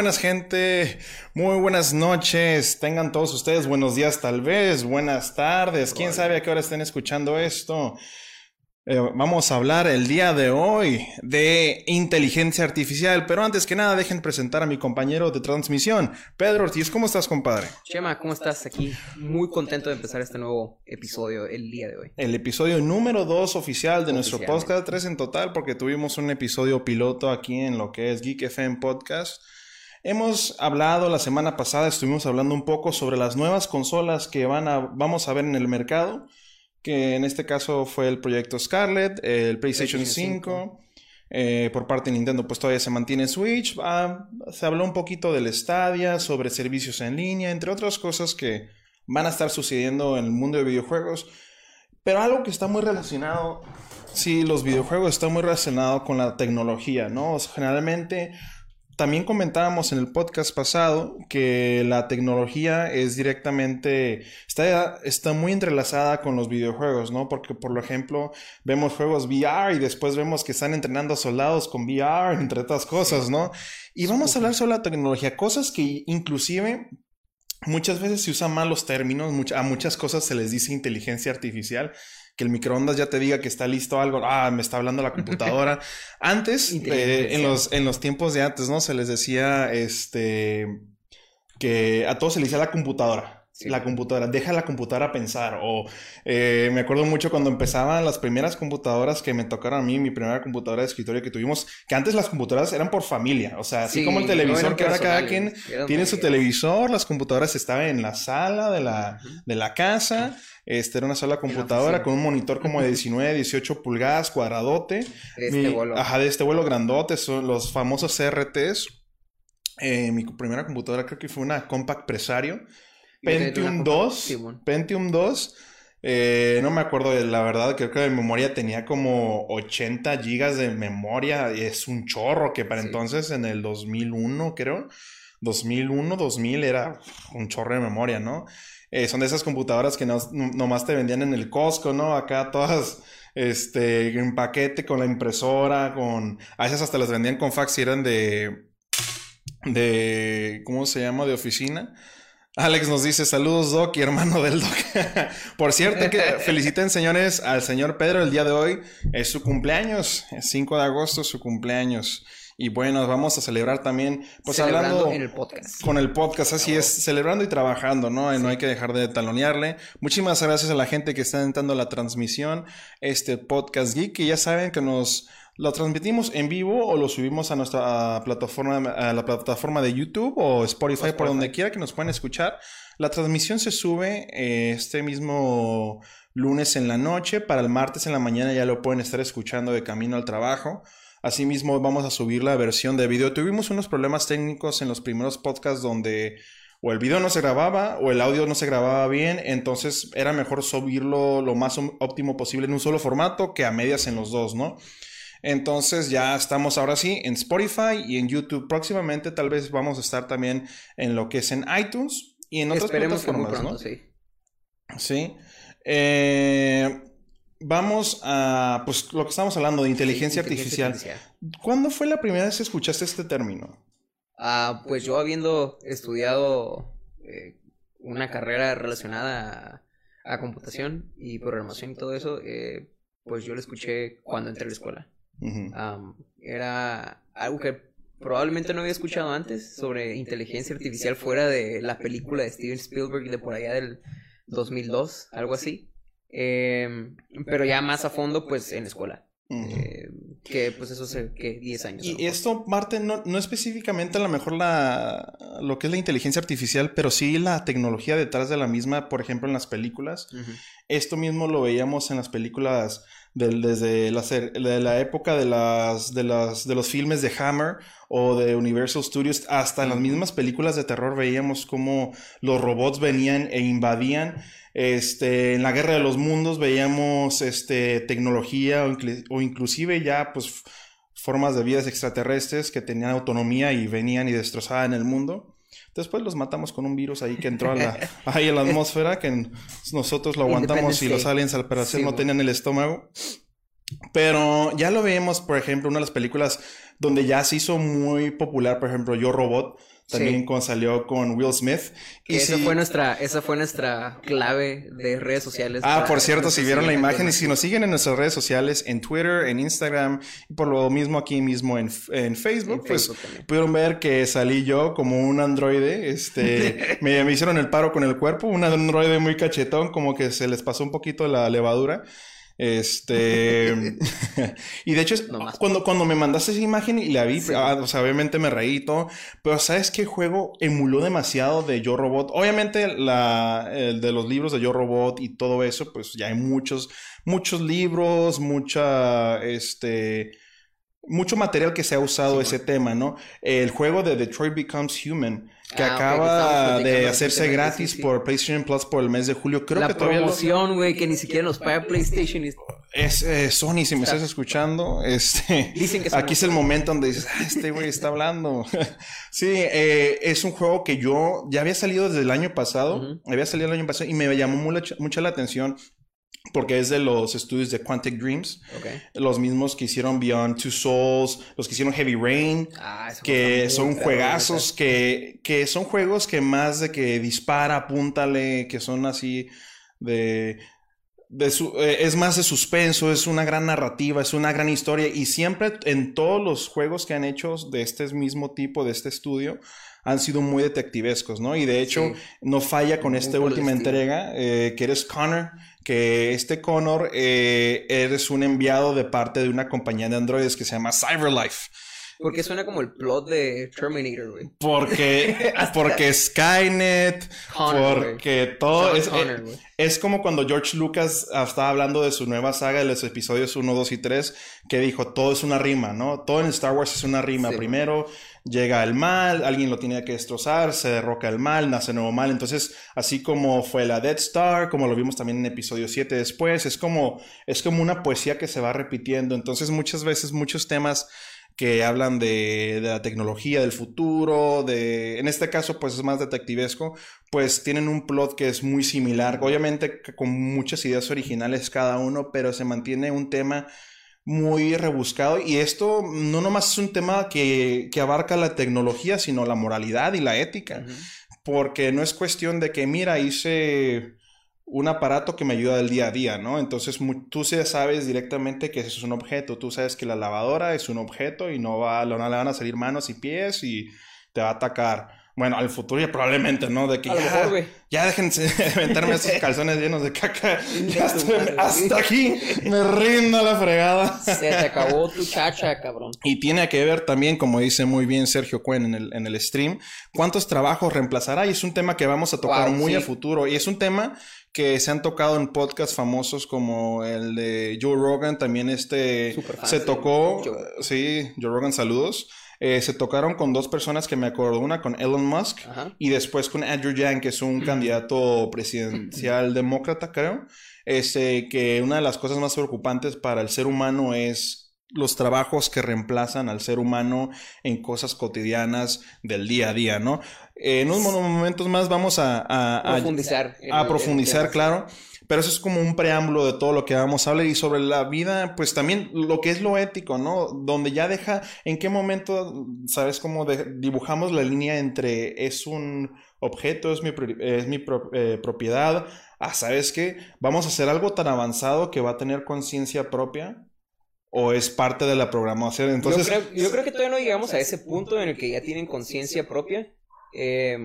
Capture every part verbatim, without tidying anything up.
buenas gente, muy buenas noches, tengan todos ustedes buenos días tal vez, buenas tardes, quién sabe a qué hora estén escuchando esto. Eh, vamos a hablar el día de hoy de inteligencia artificial, pero antes que nada dejen presentar a mi compañero de transmisión, Pedro Ortiz. ¿Cómo estás, compadre? Chema, ¿cómo estás? Aquí muy contento de empezar este nuevo episodio el día de hoy. El episodio número dos oficial de nuestro podcast, tres en total, porque tuvimos un episodio piloto aquí en lo que es Geek F M Podcast. Hemos hablado la semana pasada, estuvimos hablando un poco sobre las nuevas consolas que van a, vamos a ver en el mercado, que en este caso fue el proyecto Scarlett, el PlayStation, PlayStation cinco, eh, por parte de Nintendo pues todavía se mantiene Switch. Ah, se habló un poquito del Stadia, sobre servicios en línea, entre otras cosas que van a estar sucediendo en el mundo de videojuegos. Pero algo que está muy relacionado, sí, los videojuegos están muy relacionados con la tecnología, ¿no? O sea, generalmente... También comentábamos en el podcast pasado que la tecnología es directamente, está, está muy entrelazada con los videojuegos, ¿no? Porque, por ejemplo, vemos juegos V R y después vemos que están entrenando soldados con V R, entre otras cosas, ¿no? Y vamos a hablar sobre la tecnología, cosas que inclusive muchas veces se usan mal los términos, much- a muchas cosas se les dice inteligencia artificial. Que el microondas ya te diga que está listo algo, ah, me está hablando la computadora. Antes, eh, en los, en los tiempos de antes, ¿no? Se les decía, este, que a todos se les decía la computadora. Sí. La computadora, deja la computadora pensar. O eh, me acuerdo mucho cuando empezaban las primeras computadoras que me tocaron a mí, mi primera computadora de escritorio que tuvimos, que antes las computadoras eran por familia. O sea, así sí, como el televisor, no que ahora cada quien tiene su televisor, las computadoras estaban en la sala de la, uh-huh. de la casa. Este era una sola computadora con un monitor como de diecinueve, dieciocho pulgadas, cuadradote. De este mi, vuelo. Ajá, de este vuelo grandote, son los famosos C R Ts. Eh, mi primera computadora creo que fue una Compaq Presario. Pentium dos. Sí, bueno. Pentium dos. Eh, no me acuerdo de la verdad, creo que de memoria tenía como ochenta gigas de memoria. Y es un chorro que para sí. entonces en el dos mil uno, creo. dos mil uno, dos mil era un chorro de memoria, ¿no? Eh, son de esas computadoras que no, no, nomás te vendían en el Costco, ¿no? Acá todas este, en paquete con la impresora, con... A veces hasta las vendían con fax y eran de... de ¿cómo se llama? De oficina. Alex nos dice, saludos Doc y hermano del Doc. Por cierto, que feliciten señores al señor Pedro el día de hoy. Es su cumpleaños, es cinco de agosto, su cumpleaños. Y bueno, vamos a celebrar también, pues celebrando hablando en el podcast. Con el podcast, así oh. es, celebrando y trabajando, ¿no? Sí. No hay que dejar de talonearle. Muchísimas gracias a la gente que está entrando la transmisión, este podcast geek, que ya saben que nos lo transmitimos en vivo o lo subimos a nuestra plataforma, a la plataforma de YouTube o Spotify, Spotify. por donde quiera que nos puedan escuchar. La transmisión se sube eh, este mismo lunes en la noche, para el martes en la mañana ya lo pueden estar escuchando de camino al trabajo. Asimismo, vamos a subir la versión de video. Tuvimos unos problemas técnicos en los primeros podcasts donde o el video no se grababa o el audio no se grababa bien. Entonces, era mejor subirlo lo más óptimo posible en un solo formato que a medias en los dos, ¿no? Entonces, ya estamos ahora sí en Spotify y en YouTube. Próximamente, tal vez vamos a estar también en lo que es en iTunes y en otras Esperemos plataformas, que muy pronto, ¿no? Sí. Sí. Eh... Vamos a, pues, lo que estamos hablando de inteligencia, sí, inteligencia artificial. artificial. ¿Cuándo fue la primera vez que escuchaste este término? Ah, pues yo habiendo estudiado eh, una carrera relacionada a, a computación y programación y todo eso, eh, pues yo lo escuché cuando entré a la escuela. Uh-huh. Um, era algo que probablemente no había escuchado antes sobre inteligencia artificial fuera de la película de Steven Spielberg de por allá del dos mil dos, algo así. Eh, pero ya más a fondo pues en la escuela. Uh-huh. eh, que pues eso hace que diez años. Y esto parte no, no específicamente a lo mejor la lo que es la inteligencia artificial, pero sí la tecnología detrás de la misma, por ejemplo en las películas. Uh-huh. Esto mismo lo veíamos en las películas del, desde la, de la época de las, de las de los filmes de Hammer o de Universal Studios, hasta en las mismas películas de terror veíamos cómo los robots venían e invadían. Este, en la Guerra de los Mundos veíamos este, tecnología o, incl- o inclusive ya pues formas de vidas extraterrestres que tenían autonomía y venían y destrozaban el mundo. Después los matamos con un virus ahí que entró a la, ahí en la atmósfera, que nosotros lo aguantamos y los aliens al parecer sí, no tenían el estómago. Pero ya lo vemos, por ejemplo, una de las películas donde ya se hizo muy popular, por ejemplo, Yo Robot. También sí. Cuando salió con Will Smith. Y esa, sí... fue nuestra, esa fue nuestra clave de redes sociales. Ah, por cierto, si vieron la imagen y si nos siguen en nuestras redes sociales, en Twitter, en Instagram, y por lo mismo aquí mismo en, en Facebook, en pues Facebook pudieron ver que salí yo como un androide. Este, me, me hicieron el paro con el cuerpo, un androide muy cachetón, como que se les pasó un poquito la levadura. Este y de hecho no cuando, cuando me mandaste esa imagen y la vi, sí. ah, o sea, obviamente me reí y todo, pero ¿sabes qué juego emuló demasiado de Yo Robot? Obviamente la, el de los libros de Yo Robot y todo eso, pues ya hay muchos, muchos libros, mucha, este... mucho material que se ha usado sí, ese bueno. tema, ¿no? El juego de Detroit Becomes Human, que ah, acaba okay, que de hacerse gratis sí, sí. por PlayStation Plus por el mes de julio. Creo la que todavía... La promoción, güey, lo... que ni siquiera nos paga PlayStation. Es eh, Sony, si me estás escuchando, este... Dicen que aquí es el momento donde dices, ah, este güey está hablando. Sí, eh, es un juego que yo... Ya había salido desde el año pasado. Uh-huh. Había salido el año pasado y me llamó mucho, mucho la atención... Porque es de los estudios de Quantic Dreams. Okay. Los mismos que hicieron Beyond Two Souls. Los que hicieron Heavy Rain. Ah, que son juegazos. Que, que son juegos que más de que dispara, apúntale. Que son así de... de su, eh, es más de suspenso. Es una gran narrativa. Es una gran historia. Y siempre en todos los juegos que han hecho de este mismo tipo, de este estudio... han sido muy detectivescos, ¿no? Y de hecho, sí. no falla con esta última entrega, eh, que eres Connor, que este Connor eh, eres un enviado de parte de una compañía de androides que se llama CyberLife. Porque suena como el plot de Terminator, güey. Porque, porque Skynet, Connor, porque wey. todo es, Connor, es, es como cuando George Lucas estaba hablando de su nueva saga de los episodios uno, dos y tres, que dijo, todo es una rima, ¿no? Todo en Star Wars es una rima. Sí, Primero llega el mal, alguien lo tiene que destrozar, se derroca el mal, nace nuevo mal. Entonces, así como fue la Death Star, como lo vimos también en episodio siete después, es como, es como una poesía que se va repitiendo. Entonces, muchas veces, muchos temas que hablan de, de la tecnología del futuro, de, en este caso pues es más detectivesco, pues tienen un plot que es muy similar, obviamente con muchas ideas originales cada uno, pero se mantiene un tema muy rebuscado, y esto no nomás es un tema que, que abarca la tecnología, sino la moralidad y la ética, uh-huh. porque no es cuestión de que mira, hice un aparato que me ayuda del día a día, ¿no? Entonces mu- tú sí sabes directamente que eso es un objeto, tú sabes que la lavadora es un objeto y no, va, no le van a salir manos y pies y te va a atacar. Bueno, al futuro ya probablemente, ¿no? De que a ya, mejor, ya déjense de inventarme esos calzones llenos de caca. Ya estoy, hasta aquí me rindo a la fregada. Se te acabó tu chacha, cabrón. Y tiene que ver también, como dice muy bien Sergio Cuen en el, en el stream, cuántos trabajos reemplazará. Y es un tema que vamos a tocar wow, muy sí. a futuro. Y es un tema que se han tocado en podcasts famosos como el de Joe Rogan. También este se tocó. Joe. Sí, Joe Rogan, saludos. Eh, se tocaron con dos personas que me acuerdo, una con Elon Musk, ajá, y después con Andrew Yang, que es un candidato presidencial demócrata, creo. Este, que una de las cosas más preocupantes para el ser humano es los trabajos que reemplazan al ser humano en cosas cotidianas del día a día, ¿no? Eh, en unos momentos más vamos a... a, a profundizar. A, a profundizar, claro. Pero eso es como un preámbulo de todo lo que vamos a hablar. Y sobre la vida, pues también lo que es lo ético, ¿no? Donde ya deja, ¿en qué momento, sabes cómo de, dibujamos la línea entre es un objeto, es mi, es mi pro, eh, propiedad? Ah, ¿sabes qué? Vamos a hacer algo tan avanzado que va a tener conciencia propia. ¿O es parte de la programación? Entonces, yo, creo, yo creo que todavía no llegamos a ese punto en el que ya tienen conciencia propia. Eh...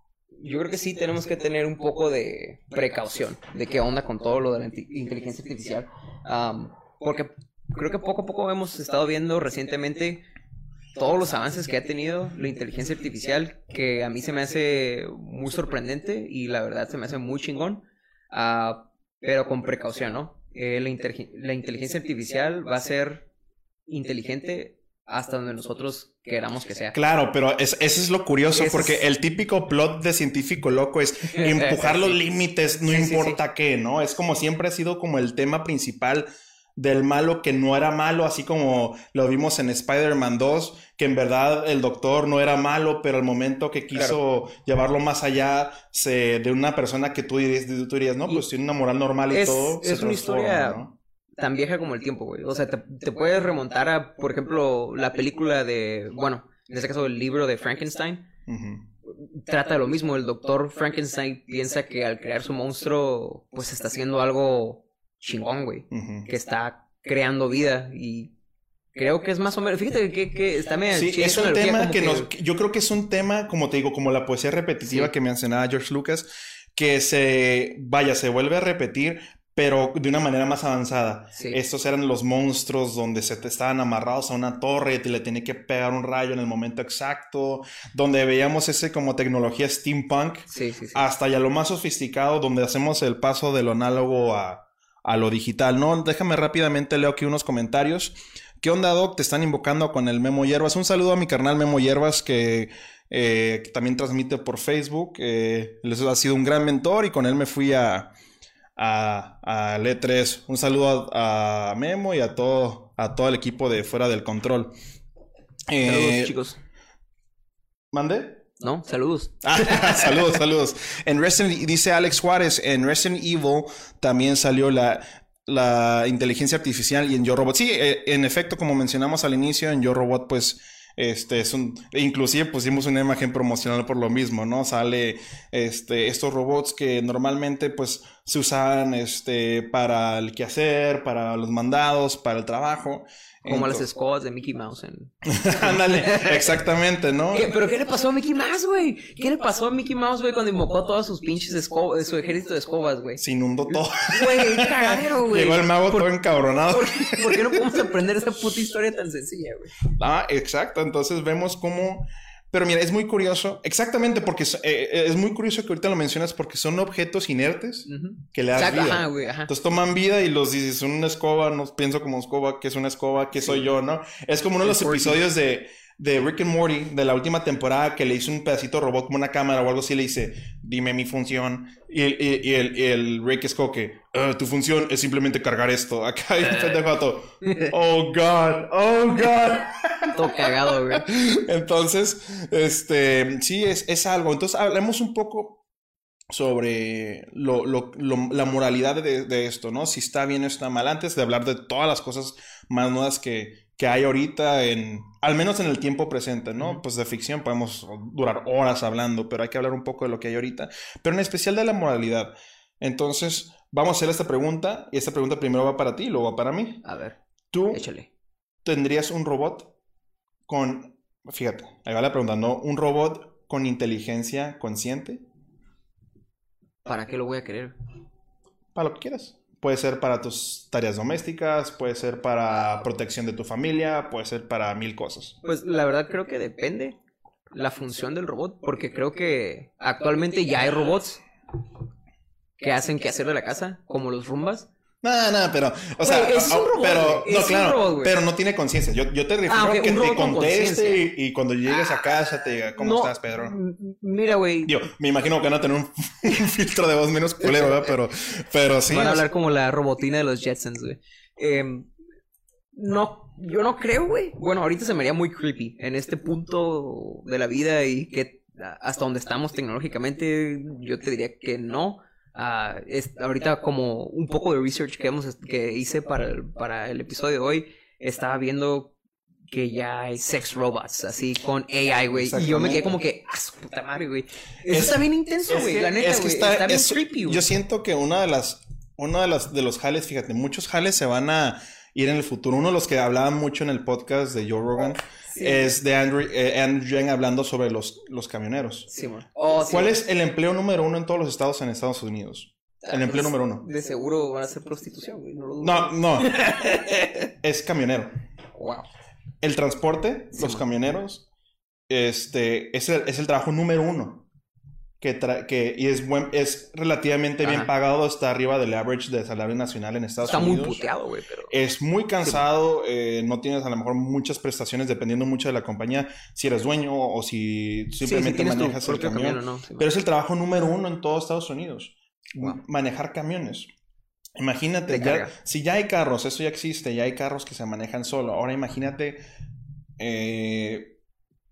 Yo creo que sí tenemos que tener un poco de precaución de qué onda con todo lo de la inteligencia artificial. Um, porque creo que poco a poco hemos estado viendo recientemente todos los avances que ha tenido la inteligencia artificial, que a mí se me hace muy sorprendente y la verdad se me hace muy chingón. Uh, pero con precaución, ¿no? Eh, la, interge- la inteligencia artificial va a ser inteligente hasta donde nosotros queramos que sea. Claro, pero es, eso es lo curioso, porque es... el típico plot de científico loco es empujar los límites, no sí, importa sí, sí. qué, ¿no? Es como siempre ha sido como el tema principal del malo que no era malo, así como lo vimos en Spider-Man dos, que en verdad el doctor no era malo, pero al momento que quiso claro. llevarlo más allá se, de una persona que tú dirías, tú dirías no, pues y tiene una moral normal y es, todo, es se una historia... ¿no? tan vieja como el tiempo, güey. O sea, te, te puedes remontar a, por ejemplo, la película de, bueno, en este caso el libro de Frankenstein. Uh-huh. Trata de lo mismo. El doctor Frankenstein piensa que al crear su monstruo, pues está haciendo algo chingón, güey. Uh-huh. Que está creando vida y... Creo que es más o menos... Fíjate que, que está medio... Sí, es un tema que, que nos... Yo creo que es un tema, como te digo, como la poesía repetitiva sí. que mencionaba George Lucas, que se... Vaya, se vuelve a repetir, pero de una manera más avanzada. Sí. Estos eran los monstruos donde se te estaban amarrados a una torre y te le tenía que pegar un rayo en el momento exacto, donde veíamos ese como tecnología steampunk, sí, sí, sí. hasta ya lo más sofisticado, donde hacemos el paso de lo análogo a, a lo digital, ¿no? Déjame rápidamente leo aquí unos comentarios. ¿Qué onda, Doc? Te están invocando con el Memo Hierbas. Un saludo a mi carnal Memo Hierbas que, eh, que también transmite por Facebook. Eh, les ha sido un gran mentor y con él me fui a, a, a L E tres. Un saludo a, a Memo y a todo, a todo el equipo de Fuera del Control. Eh, saludos, chicos. ¿Mande? No, saludos. saludos, saludos. En Resident, dice Alex Juárez, en Resident Evil también salió la... la inteligencia artificial y en Yo Robot. Sí, eh, en efecto, como mencionamos al inicio, en Yo Robot, pues, este, es un... Inclusive pusimos una imagen promocional por lo mismo, ¿no? Sale, este, estos robots que normalmente, pues, se usan, este, para el quehacer, para los mandados, para el trabajo. Como Entonces... las escobas de Mickey Mouse. En... Ándale, exactamente, ¿no? ¿Qué? ¿Pero qué le pasó a Mickey Mouse, güey? ¿Qué le pasó a Mickey Mouse, güey, cuando invocó todas sus pinches escobas, su ejército de escobas, güey? Se inundó todo. Güey, cagadero, güey. Llegó el mago todo encabronado. ¿Por qué, ¿Por qué no podemos aprender esa puta historia tan sencilla, güey? Ah, exacto. Entonces vemos cómo... Pero mira, es muy curioso, exactamente porque es, eh, es muy curioso que ahorita lo mencionas porque son objetos inertes uh-huh. que le das Exacto. vida. Ajá, güey, ajá. Entonces toman vida y los dices, son una escoba, no pienso como escoba, ¿qué es una escoba? ¿Qué sí. soy yo? ¿No? Es como uno de los es episodios de, de Rick and Morty de la última temporada que le hizo un pedacito de robot como una cámara o algo así, le dice, dime mi función. Y el, y, y el, y el Rick es como que, uh, tu función es simplemente cargar esto. Acá hay un pendejo, oh God, oh God. Todo cagado, güey. Entonces, este, sí, es, es algo. Entonces, hablemos un poco sobre lo, lo, lo, la moralidad de, de esto, ¿no? Si está bien o está mal. Antes de hablar de todas las cosas más nuevas que, que hay ahorita, en, al menos en el tiempo presente, ¿no? Uh-huh. Pues de ficción podemos durar horas hablando, pero hay que hablar un poco de lo que hay ahorita. Pero en especial de la moralidad. Entonces, vamos a hacer esta pregunta. Y esta pregunta primero va para ti y luego va para mí. A ver, ¿Tú échale. ¿Tendrías un robot con... Fíjate, ahí va la pregunta, ¿no? ¿Un robot con inteligencia consciente? ¿Para qué lo voy a querer? Para lo que quieras. Puede ser para tus tareas domésticas, puede ser para protección de tu familia, puede ser para mil cosas. Pues la verdad creo que depende la función del robot, porque creo que actualmente ya hay robots que hacen que hacer de la casa, como los Rumbas. No, no, pero, o sea, wey, es un robot, pero, no, es claro, un robot, pero no tiene conciencia. Yo, yo te refiero ah, okay, a que te conteste y, y cuando llegues a casa te diga, ¿cómo no, estás, Pedro? Mira, güey. Yo, me imagino que van a tener un, un filtro de voz menos culero, ¿verdad? Pero, pero sí. Van a hablar como la robotina de los Jetsons, güey. Eh, no, yo no creo, güey. Bueno, ahorita se me haría muy creepy en este punto de la vida y que hasta donde estamos tecnológicamente, yo te diría que no. Uh, es, ahorita como un poco de research que, hemos, que hice para el, para el episodio de hoy, estaba viendo que ya hay sex robots, así con A I, güey. Y yo me quedé como que, ¡ah, su puta madre, güey! Eso es, está bien intenso, güey. La neta, güey. Está, está bien es, creepy, güey. Yo siento que una de las, uno de, las, de los jales, fíjate, muchos jales se van a ir en el futuro. Uno de los que hablaban mucho en el podcast de Joe Rogan sí. es de Andrew, eh, Andrew Yang hablando sobre los, los camioneros. Sí, man. Oh, ¿Cuál sí, es el empleo número uno en todos los estados en Estados Unidos? El empleo pues, número uno. De seguro van a ser prostitución, güey. No, lo dudo. no, no. Es camionero. Wow. El transporte, sí, los man. camioneros, este, es el, es el trabajo número uno. Que, tra- que y es buen, es relativamente Ajá. bien pagado, está arriba del average de salario nacional en Estados está Unidos. Está muy puteado, güey, pero... Es muy cansado, sí. eh, no tienes a lo mejor muchas prestaciones dependiendo mucho de la compañía, si eres dueño o si simplemente sí, si manejas el camión. camión no, sí, pero es el trabajo número uno en todos Estados Unidos, wow. manejar camiones. Imagínate, ya, si ya hay carros, eso ya existe, ya hay carros que se manejan solo. Ahora imagínate... Eh,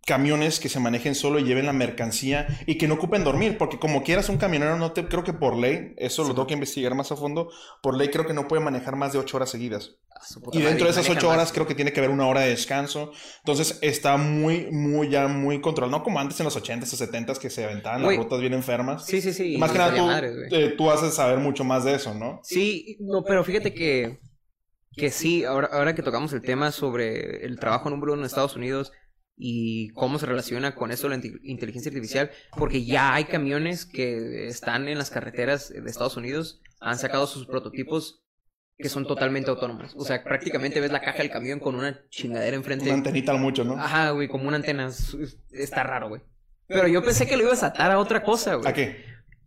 camiones que se manejen solo y lleven la mercancía y que no ocupen dormir, porque como quieras un camionero no te, creo que por ley, eso sí. Lo tengo que investigar más a fondo, por ley creo que no puede manejar más de ocho horas seguidas. Y dentro de esas ocho horas más. Creo que tiene que haber una hora de descanso. Entonces está muy, muy, ya muy controlado. No como antes en los ochentas o setentas que se aventaban Uy. las rutas bien enfermas. Sí, sí, sí. Más que nada tú, madre, eh, tú haces saber mucho más de eso, ¿no? Sí, no, pero fíjate que, que sí, ahora, ahora que tocamos el tema sobre el trabajo número uno en Estados Unidos y cómo se relaciona con eso la inteligencia artificial, porque ya hay camiones que están en las carreteras de Estados Unidos, han sacado sus prototipos que son totalmente autónomos. O sea, prácticamente ves la caja del camión con una chingadera enfrente. Una antenita al mucho, ¿no? Ajá, güey, como una antena. Está raro, güey. Pero yo pensé que lo ibas a atar a otra cosa, güey. ¿A qué?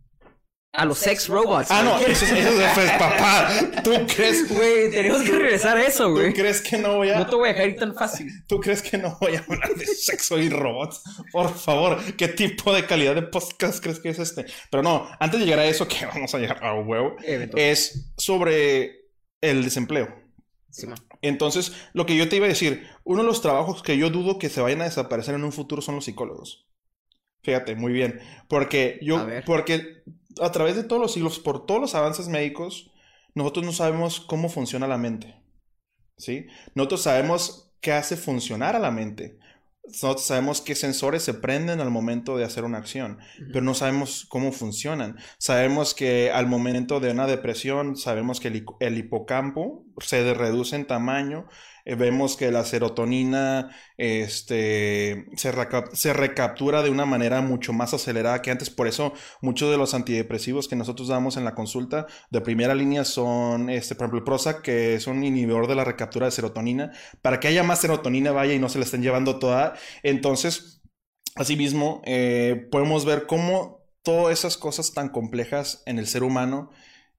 A los sex robots. Ah, no, eso, eso es pues, papá. ¿Tú crees? Güey, tenemos que regresar a eso, güey. ¿Tú crees que no voy a...? No te voy a dejar ir tan fácil. ¿Tú crees que no voy a hablar de sexo y robots? Por favor, ¿qué tipo de calidad de podcast crees que es este? Pero no, antes de llegar a eso, que vamos a llegar a huevo, es sobre el desempleo. Sí, man. Entonces, lo que yo te iba a decir, uno de los trabajos que yo dudo que se vayan a desaparecer en un futuro son los psicólogos. Fíjate, muy bien. Porque yo... Porque... a través de todos los siglos, por todos los avances médicos, nosotros no sabemos cómo funciona la mente, ¿sí? Nosotros sabemos qué hace funcionar a la mente. Nosotros sabemos qué sensores se prenden al momento de hacer una acción, uh-huh. pero no sabemos cómo funcionan. Sabemos que al momento de una depresión, sabemos que el, el hipocampo se reduce en tamaño. Eh, vemos que la serotonina este, se, reca- se recaptura de una manera mucho más acelerada que antes. Por eso muchos de los antidepresivos que nosotros damos en la consulta de primera línea son, este, por ejemplo, el Prozac, que es un inhibidor de la recaptura de serotonina, para que haya más serotonina, vaya, y no se la estén llevando toda. Entonces, asimismo, eh, podemos ver cómo todas esas cosas tan complejas en el ser humano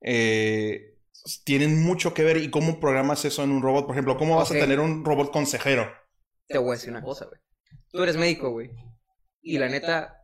eh, tienen mucho que ver y cómo programas eso en un robot. Por ejemplo, ¿cómo vas okay. a tener un robot consejero? Te voy a decir una cosa, güey. Tú eres médico, güey. Y la neta,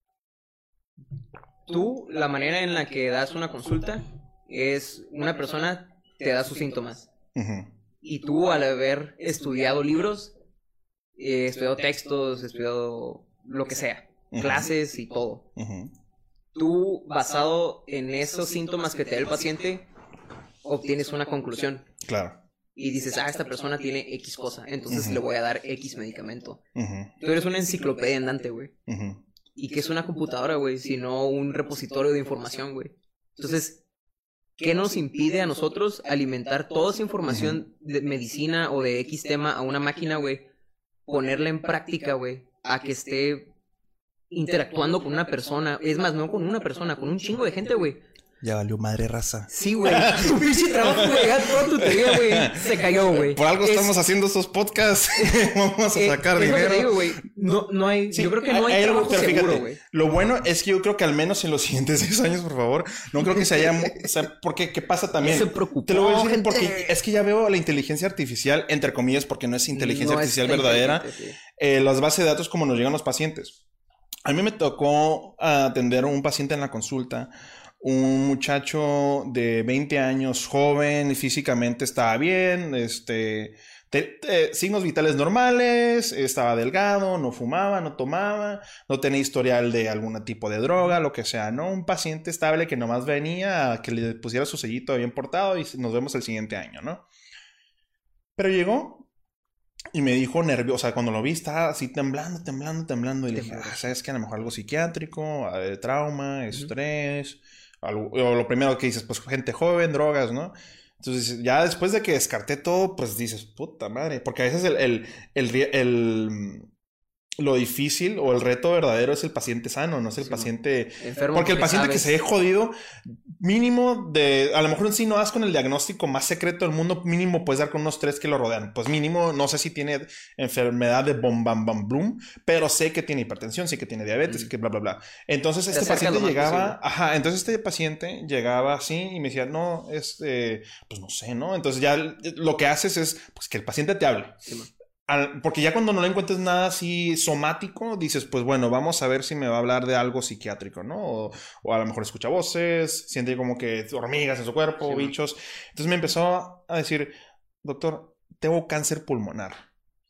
tú, la manera en la que das una consulta es una persona te da sus síntomas. Uh-huh. Y tú, al haber estudiado libros, eh, estudiado textos, estudiado lo que sea, uh-huh. clases y todo. Uh-huh. Tú, basado en esos síntomas que te da el paciente, obtienes una conclusión. Claro. Y dices, ah, esta persona tiene X cosa, entonces uh-huh. le voy a dar X medicamento. Uh-huh. Tú eres una enciclopedia andante, güey. Uh-huh. ¿Y qué es una computadora, güey? Sino un repositorio de información, güey. Entonces, ¿qué nos impide a nosotros alimentar toda esa información uh-huh. de medicina o de X tema a una máquina, güey? Ponerla en práctica, güey, a que esté interactuando con una persona. Es más, no con una persona, con un chingo de gente, güey. Ya valió madre raza. Sí, güey. Tu pinche trabajo, güey. Toda tu teoría, güey. Se cayó, güey. Por algo es... estamos haciendo estos podcasts. Vamos a eh, sacar dinero. Digo, güey. No, no hay... Sí, yo creo que no hay, hay trabajo algo, seguro, güey. Lo bueno es que yo creo que al menos en los siguientes seis años, por favor, no creo que se haya... O sea, porque ¿qué pasa también? Se preocupó, Te lo voy a decir gente. Porque es que ya veo la inteligencia artificial, entre comillas, porque no es inteligencia no artificial es verdadera. Sí. Eh, las bases de datos como nos llegan los pacientes. A mí me tocó atender a un paciente en la consulta. Un muchacho de veinte años, joven, físicamente estaba bien, este, te, te, signos vitales normales, estaba delgado, no fumaba, no tomaba, no tenía historial de algún tipo de droga, lo que sea, ¿no? Un paciente estable que nomás venía a que le pusiera su sellito bien portado y nos vemos el siguiente año, ¿no? Pero llegó y me dijo nervioso, o sea, cuando lo vi estaba así temblando, temblando, temblando, y le dije, ah, ¿sabes qué? A lo mejor algo psiquiátrico, trauma, estrés... Uh-huh. O lo primero que dices, pues gente joven, drogas, ¿no? Entonces, ya después de que descarté todo, pues dices, puta madre. Porque a veces el, el, el, el, el lo difícil o el reto verdadero es el paciente sano, no es el sí, paciente enfermo. Porque el paciente sabes. Que se ve jodido, mínimo de... A lo mejor en sí no das con el diagnóstico más secreto del mundo, mínimo puedes dar con unos tres que lo rodean. Pues mínimo, no sé si tiene enfermedad de bom, bam, bam, bloom, pero sé que tiene hipertensión, sé que tiene diabetes, mm. que bla, bla, bla. Entonces este paciente llegaba... Ajá, entonces este paciente llegaba así y me decía, no, este... Pues no sé, ¿no? Entonces ya lo que haces es pues que el paciente te hable. Sí, man. Al, porque ya cuando no le encuentres nada así somático, dices, pues bueno, vamos a ver si me va a hablar de algo psiquiátrico, ¿no? O, o a lo mejor escucha voces, siente como que hormigas en su cuerpo, sí, bichos. Entonces me empezó a decir, doctor, tengo cáncer pulmonar.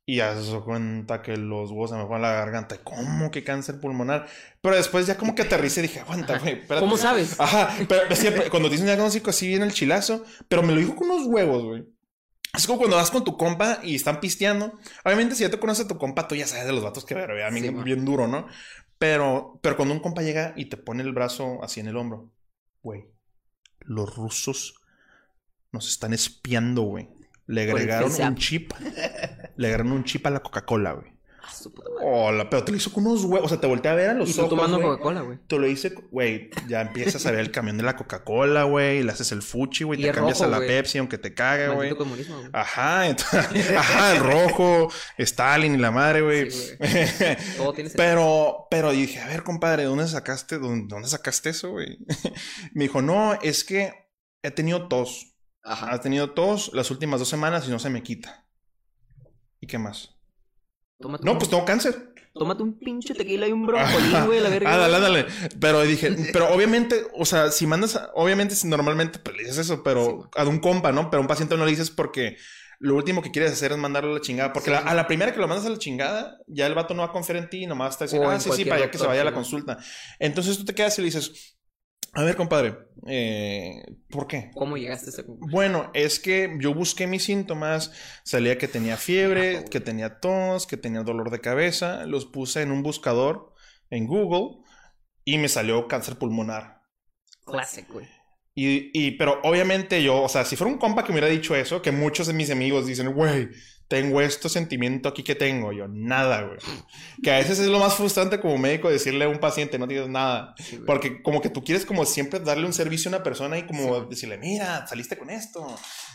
Y ya se dio cuenta que los huevos se me fueron a la garganta. ¿Cómo que cáncer pulmonar? Pero después ya como que aterricé y dije, aguanta, güey, espérate. ¿Cómo sabes? Ajá, pero siempre, cuando te dicen un diagnóstico así viene el chilazo, pero me lo dijo con unos huevos, güey. Es como cuando vas con tu compa y están pisteando. Obviamente, si ya te conoces a tu compa, tú ya sabes de los vatos que ver, a mí sí, bien man. Duro, ¿no? Pero, pero cuando un compa llega y te pone el brazo así en el hombro, güey, los rusos nos están espiando, güey. Le agregaron un chip. Le agregaron un chip a la Coca-Cola, güey. Hola, pero te lo hizo con unos huevos. O sea, te volteé a ver a los ojos. Y tú tomando Coca-Cola, güey. Te lo hice, güey. Ya empiezas a ver el camión de la Coca-Cola, güey. Le haces el fuchi, güey. Te cambias rojo, a la wey. Pepsi, aunque te cague, güey. Ajá, entonces, ajá, el rojo, Stalin y la madre, güey. Sí, todo tiene sentido. Pero, pero dije, a ver, compadre, ¿dónde sacaste, dónde, dónde sacaste eso, güey? Me dijo, no, es que he tenido tos. Ajá. Ha tenido tos las últimas dos semanas y no se me quita. ¿Y qué más? Tómate no, un... pues tengo cáncer. Tómate un pinche tequila y un broncolín, güey, la verga. Ah, dale, dale. Pero dije, pero obviamente, o sea, si mandas, a, obviamente, normalmente pues, le dices eso, pero sí, a un compa, ¿no? Pero a un paciente no le dices porque lo último que quieres hacer es mandarlo a la chingada. Porque sí, la, a la primera que lo mandas a la chingada, ya el vato no va a confiar en ti, nomás está diciendo, ah, sí, sí, para allá que se vaya a la consulta. Entonces tú te quedas y le dices, a ver, compadre, eh, ¿por qué? ¿Cómo llegaste a ese concurso? Bueno, es que yo busqué mis síntomas, salía que tenía fiebre, que tenía tos, que tenía dolor de cabeza, los puse en un buscador en Google y me salió cáncer pulmonar. Clásico, güey. Y, y, pero obviamente yo, o sea, si fuera un compa que me hubiera dicho eso, que muchos de mis amigos dicen, güey, tengo este sentimiento aquí que tengo. Yo, nada, güey. Que a veces es lo más frustrante como médico decirle a un paciente, no tienes nada. Sí, porque como que tú quieres como siempre darle un servicio a una persona y como sí, decirle, mira, saliste con esto.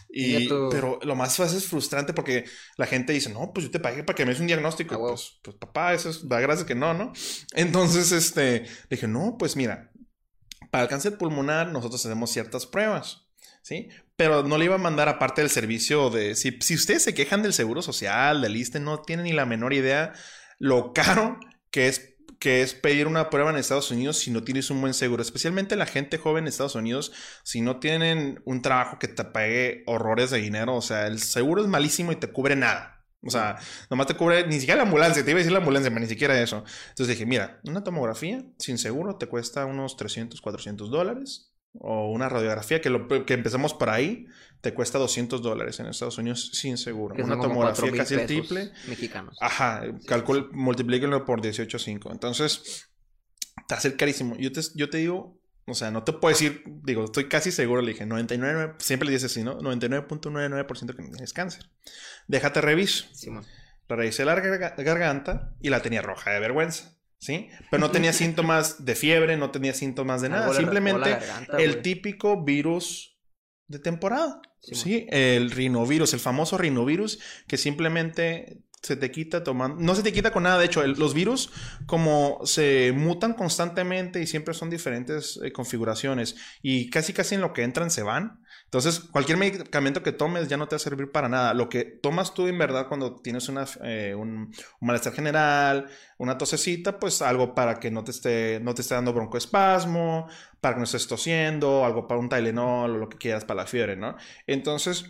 Y, tú... Pero lo más fácil es frustrante porque la gente dice, no, pues yo te pagué para que me des un diagnóstico. Ah, pues, pues papá, eso es, da gracias que no, ¿no? Entonces, este, le dije, no, pues mira, para el cáncer pulmonar nosotros hacemos ciertas pruebas. ¿Sí? Pero no le iba a mandar aparte del servicio de... Si, si ustedes se quejan del Seguro Social, del ISSSTE, no tienen ni la menor idea lo caro que es, que es pedir una prueba en Estados Unidos si no tienes un buen seguro. Especialmente la gente joven en Estados Unidos, si no tienen un trabajo que te pague horrores de dinero. O sea, el seguro es malísimo y te cubre nada. O sea, nomás te cubre ni siquiera la ambulancia. Te iba a decir la ambulancia, pero ni siquiera eso. Entonces dije, mira, una tomografía sin seguro te cuesta unos trescientos, cuatrocientos dólares. O una radiografía que, lo, que empezamos por ahí te cuesta doscientos dólares en Estados Unidos sin seguro. Que una tomografía casi el triple. Mexicanos. Ajá, sí, calcul, sí. multiplíquenlo por dieciocho punto cinco. Entonces, te va a ser carísimo. Yo te, yo te digo, o sea, no te puedo decir, digo, estoy casi seguro, le dije, noventa y nueve, siempre le dices así, ¿no? noventa y nueve punto noventa y nueve por ciento que tienes cáncer. Déjate reviso. Sí, man. La revisé la gar garganta y la tenía roja de vergüenza. ¿Sí? Pero no tenía síntomas de fiebre, no tenía síntomas de nada. Simplemente garganta, el wey. típico virus de temporada. Sí, ¿sí? El rinovirus, el famoso rinovirus que simplemente se te quita tomando... No se te quita con nada. De hecho, el, los virus como se mutan constantemente y siempre son diferentes eh, configuraciones. Y casi casi en lo que entran se van. Entonces, cualquier medicamento que tomes ya no te va a servir para nada. Lo que tomas tú en verdad cuando tienes una, eh, un, un malestar general, una tosecita, pues algo para que no te esté, no te esté dando broncoespasmo, para que no estés tosiendo, algo para un Tylenol o lo que quieras para la fiebre, ¿no? Entonces,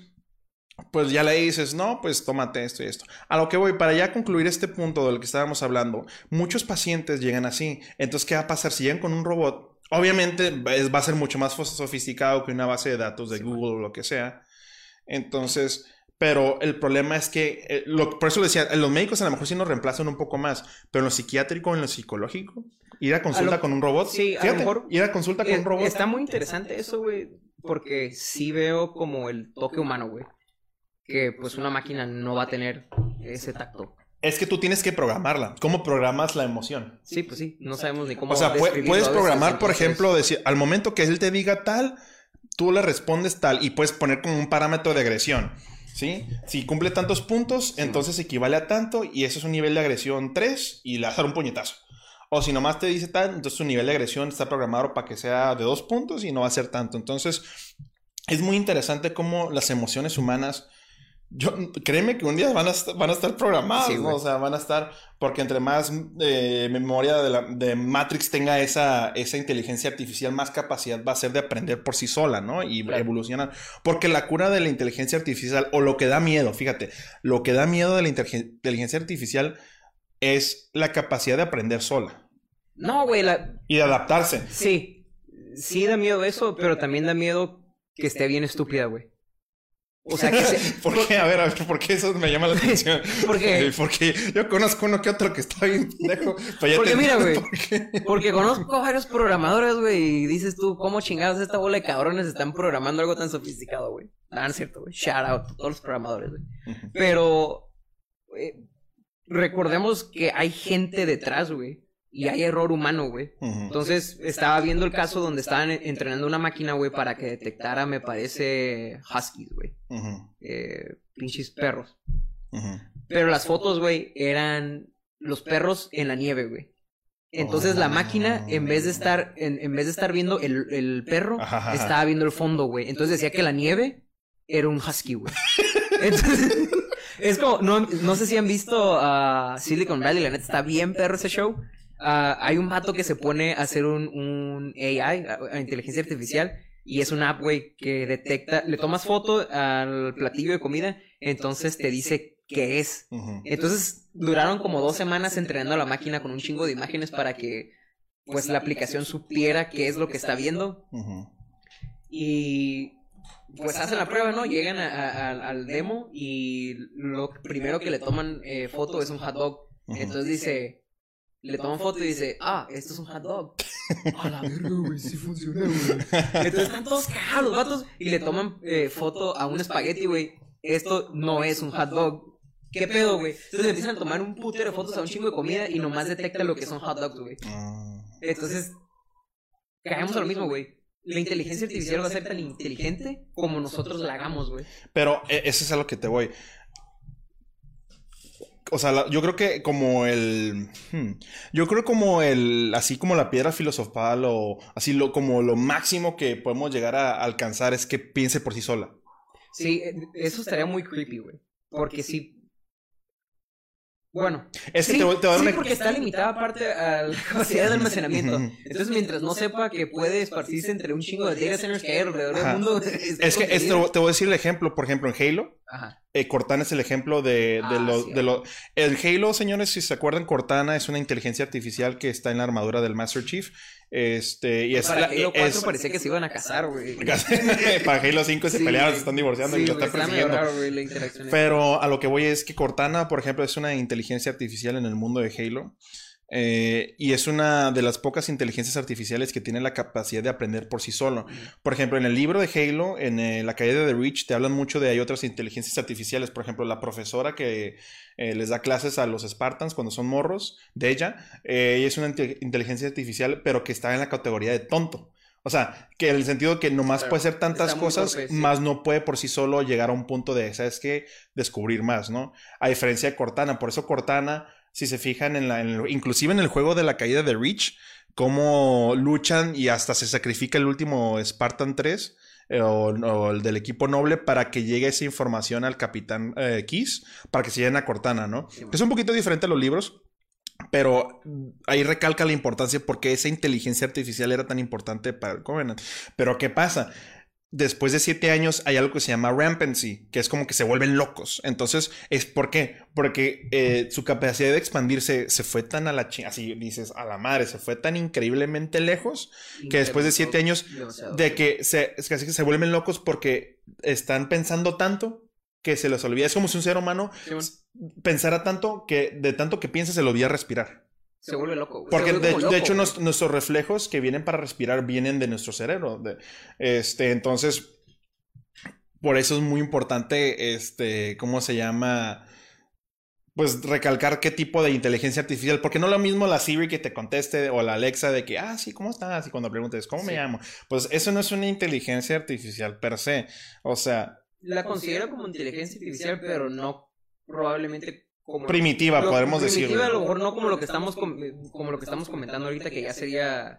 pues ya le dices, no, pues tómate esto y esto. A lo que voy, para ya concluir este punto del que estábamos hablando, muchos pacientes llegan así. Entonces, ¿qué va a pasar? Si llegan con un robot, obviamente va a ser mucho más sofisticado que una base de datos de sí, Google o lo que sea. Entonces, pero el problema es que, eh, lo, por eso decía, los médicos a lo mejor sí nos reemplazan un poco más, pero en lo psiquiátrico, en lo psicológico, ir a consulta a lo, con un robot. Sí, fíjate, a lo mejor ir a consulta con eh, un robot. Está muy interesante eso, güey, porque sí veo como el toque humano, güey. Que pues una máquina no va a tener ese tacto. Es que tú tienes que programarla. ¿Cómo programas la emoción? Sí, pues sí. No sabemos ni cómo. O sea, puedes programar, veces, por ejemplo, decir, al momento que él te diga tal, tú le respondes tal y puedes poner como un parámetro de agresión. ¿Sí? Si cumple tantos puntos, sí, entonces equivale a tanto y eso es un nivel de agresión tres y le vas a dar un puñetazo. O si nomás te dice tal, entonces su nivel de agresión está programado para que sea de dos puntos y no va a ser tanto. Entonces, es muy interesante cómo las emociones humanas Yo, créeme que un día van a, van a estar programados, sí, ¿no? O sea, van a estar... Porque entre más eh, memoria de, la, de Matrix tenga esa, esa inteligencia artificial, más capacidad va a ser de aprender por sí sola, ¿no? Y claro. evolucionar. Porque la cura de la inteligencia artificial, o lo que da miedo, fíjate, lo que da miedo de la inteligencia artificial es la capacidad de aprender sola. No, güey, la... Y de adaptarse. Sí, sí da miedo eso, pero también da miedo que esté bien estúpida, güey. O sea, que se... ¿Por qué? A ver, a ver, ¿por qué eso me llama la atención? ¿Por qué? Porque yo conozco uno que otro que está bien pendejo. Porque mira, güey, ¿por porque conozco varios programadores, güey, y dices tú, ¿cómo chingados esta bola de cabrones están programando algo tan sofisticado, güey? Ah, no es cierto, güey. Shout out a todos los programadores, güey. Uh-huh. Pero eh, recordemos que hay gente detrás, güey. Y hay error humano, güey. Uh-huh. Entonces, estaba viendo el caso donde estaban entrenando una máquina, güey, para que detectara, me parece, huskies, güey. Uh-huh. Eh, pinches perros. Uh-huh. Pero las fotos, güey, eran los perros en la nieve, güey. Entonces, oh, la máquina, en vez de estar, en, en vez de estar viendo el, el perro, ajá, ajá. estaba viendo el fondo, güey. Entonces, decía que la nieve era un husky, güey. Entonces, es como, no, no sé si han visto a uh, Silicon Valley, la neta, está bien perro ese show. Uh, hay un vato que se pone a hacer un, un A I, a, a inteligencia artificial, y es una app, güey, que detecta, le tomas foto al platillo de comida, entonces te dice qué es. Uh-huh. Entonces duraron como dos semanas entrenando a la máquina con un chingo de imágenes para que, pues, la aplicación supiera qué es lo que está viendo. Uh-huh. Y pues hacen la prueba, ¿no? Llegan a, a, al demo y lo primero que le toman eh, foto es un hot dog. Uh-huh. Entonces dice... Le toman foto y dice, ah, esto es un hot dog. A la verga, güey, sí funciona, güey. Entonces están todos cagados los vatos y le toman eh, foto a un espagueti, güey. Esto no es un hot dog. ¿Qué pedo, güey? Entonces empiezan a tomar un putero de fotos a un chingo de comida y nomás detecta lo que son hot dogs, güey. Entonces, caemos a lo mismo, güey. La inteligencia artificial va a ser tan inteligente como nosotros la hagamos, güey. Pero eso es a lo que te voy. O sea, la, yo creo que como el... Hmm, yo creo como el... Así como la piedra filosofal o así lo, como lo máximo que podemos llegar a alcanzar es que piense por sí sola. Sí, eso estaría muy creepy, güey. Porque sí... Bueno, es que sí, te voy, te voy a dar sí una... porque está limitada aparte a la capacidad de almacenamiento. Entonces, mientras no sepa que puede esparcirse entre un chingo de data centers que hay alrededor Ajá. del mundo... Es, es que esto, te voy a decir el ejemplo, por ejemplo, en Halo. Ajá. Eh, Cortana es el ejemplo de, de, ah, lo, sí, de lo... El Halo, señores, si se acuerdan, Cortana es una inteligencia artificial que está en la armadura del Master Chief. Este, y es para la, Halo cuatro es... parecía que se iban a casar, güey. Para Halo cinco se sí, pelearon, se están divorciando sí, y lo están persiguiendo. Raro, güey, la interacción Pero a lo que voy es que Cortana, por ejemplo, es una inteligencia artificial en el mundo de Halo. Eh, y es una de las pocas inteligencias artificiales que tiene la capacidad de aprender por sí solo. Por ejemplo, en el libro de Halo, en eh, la caída de Reach, te hablan mucho de hay otras inteligencias artificiales. Por ejemplo, la profesora que eh, les da clases a los Spartans cuando son morros, de ella, eh, ella es una inteligencia artificial, pero que está en la categoría de tonto. O sea, que en el sentido que nomás claro, puede hacer tantas cosas, torpe, sí. más no puede por sí solo llegar a un punto de, ¿sabes qué? Descubrir más, ¿no? A diferencia de Cortana. Por eso Cortana... Si se fijan, en la, en el, inclusive en el juego de la caída de Reach, cómo luchan y hasta se sacrifica el último Spartan tres eh, o, o el del equipo noble para que llegue esa información al Capitán eh, Kiss, para que se lleguen a Cortana, ¿no? Sí, es un poquito diferente a los libros, pero ahí recalca la importancia porque esa inteligencia artificial era tan importante para el Covenant. Pero ¿qué pasa? Después de siete años hay algo que se llama rampancy, que es como que se vuelven locos. Entonces, ¿es por qué? Porque eh, su capacidad de expandirse se fue tan a la chingada, así dices, a la madre, se fue tan increíblemente lejos que después de siete años de que se, es que se vuelven locos porque están pensando tanto que se les olvida. Es como si un ser humano sí, bueno. pensara tanto que de tanto que piensa se le olvida respirar. Se vuelve loco, güey. Porque de, loco, de hecho nos, nuestros reflejos que vienen para respirar vienen de nuestro cerebro. De, este, entonces, por eso es muy importante, este, ¿cómo se llama? Pues recalcar qué tipo de inteligencia artificial. Porque no es lo mismo la Siri que te conteste o la Alexa de que, ah, sí, ¿cómo estás? Y cuando preguntes, ¿cómo sí. me llamo? Pues eso no es una inteligencia artificial per se. O sea... La considero como inteligencia artificial, pero no probablemente... Como primitiva, lo, podemos decir. Primitiva, a lo mejor no como lo que estamos como lo que estamos comentando ahorita, que ya sería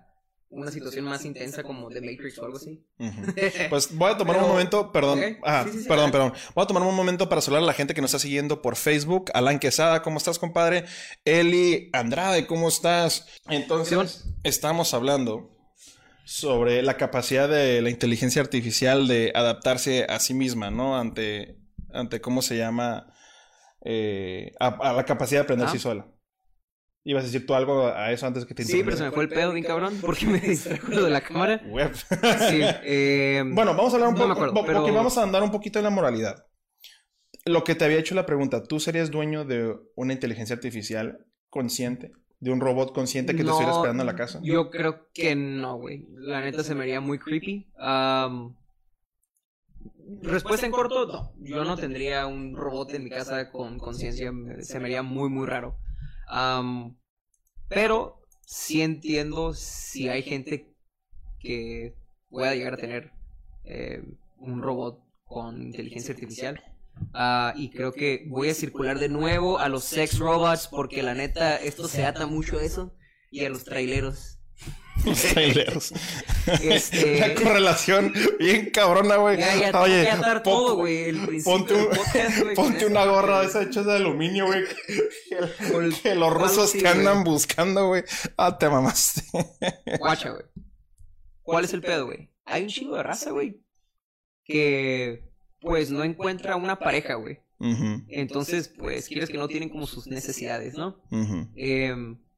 una situación más intensa como The Matrix o algo así. Uh-huh. Pues voy a tomar Pero, un momento, perdón, okay. ah, sí, sí, sí, perdón, sí. perdón. Voy a tomar un momento para saludar a la gente que nos está siguiendo por Facebook. Alan Quesada, ¿cómo estás, compadre? Eli Andrade, ¿cómo estás? Entonces, sí, estamos hablando sobre la capacidad de la inteligencia artificial de adaptarse a sí misma, ¿no? Ante, ante ¿cómo se llama? Eh, a, a la capacidad de aprenderse ah. sola. ¿Ibas a decir tú algo a eso antes que te Sí, pero se me fue el pedo bien cabrón porque me distrajo lo de la cámara. Web. Sí, eh, bueno, vamos a hablar un no poco, acuerdo, pero... porque vamos a andar un poquito en la moralidad. Lo que te había hecho la pregunta, ¿tú serías dueño de una inteligencia artificial consciente? ¿De un robot consciente que no, te estuviera esperando en la casa? Yo creo que no, güey. La neta se me haría muy creepy. Um, respuesta en corto, no. Yo no tendría un robot en mi casa con conciencia. Se me haría muy, muy raro. Um, pero sí entiendo si hay gente que pueda llegar a tener eh, un robot con inteligencia artificial. Uh, y creo que voy a circular de nuevo a los sex robots porque la neta esto se ata mucho a eso y a los traileros. Los traileros. Este... La correlación bien cabrona, güey. Ya, ya, Oye, que atar po- todo, güey. El principio ponte un, podcast, güey, ponte una esa, gorra de esa hecha de aluminio, güey. Que, que los rusos sí, te andan wey. buscando, güey. Ah, te mamaste. Guacha, güey. ¿Cuál es el pedo, güey? Hay un chingo de raza, güey, que pues no encuentra una pareja, güey. Uh-huh. Entonces, pues, quieres que no tienen como sus necesidades, ¿no? Uh-huh. Eh,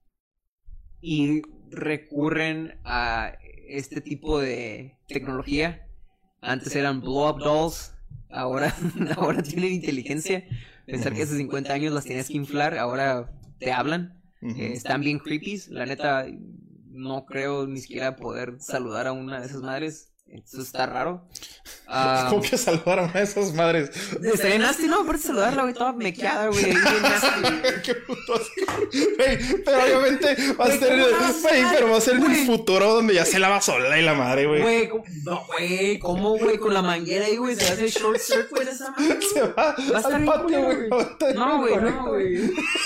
y recurren a este tipo de tecnología. Antes eran blow-up dolls, ahora, ahora tienen inteligencia. Pensar uh-huh. que hace cincuenta años las tenías que inflar, ahora te hablan. Uh-huh. Eh, están bien creepy. La neta, no creo ni siquiera poder saludar a una de esas madres. Eso está raro. Um, ¿Cómo que saludar a una de esas madres? Estaría nasty, ¿no? Aparte saludarla, güey, toda mequeada, güey. Bien nasty. Qué puto asco. Güey, pero obviamente va a ser... Güey, pero va a ser en el futuro donde ya se lava sola y la madre, güey. Güey, no, güey, ¿cómo, güey? Con la manguera ahí, güey, se hace short circuit esa madre. Se va, va a estar al patio, güey. No, güey, no, güey.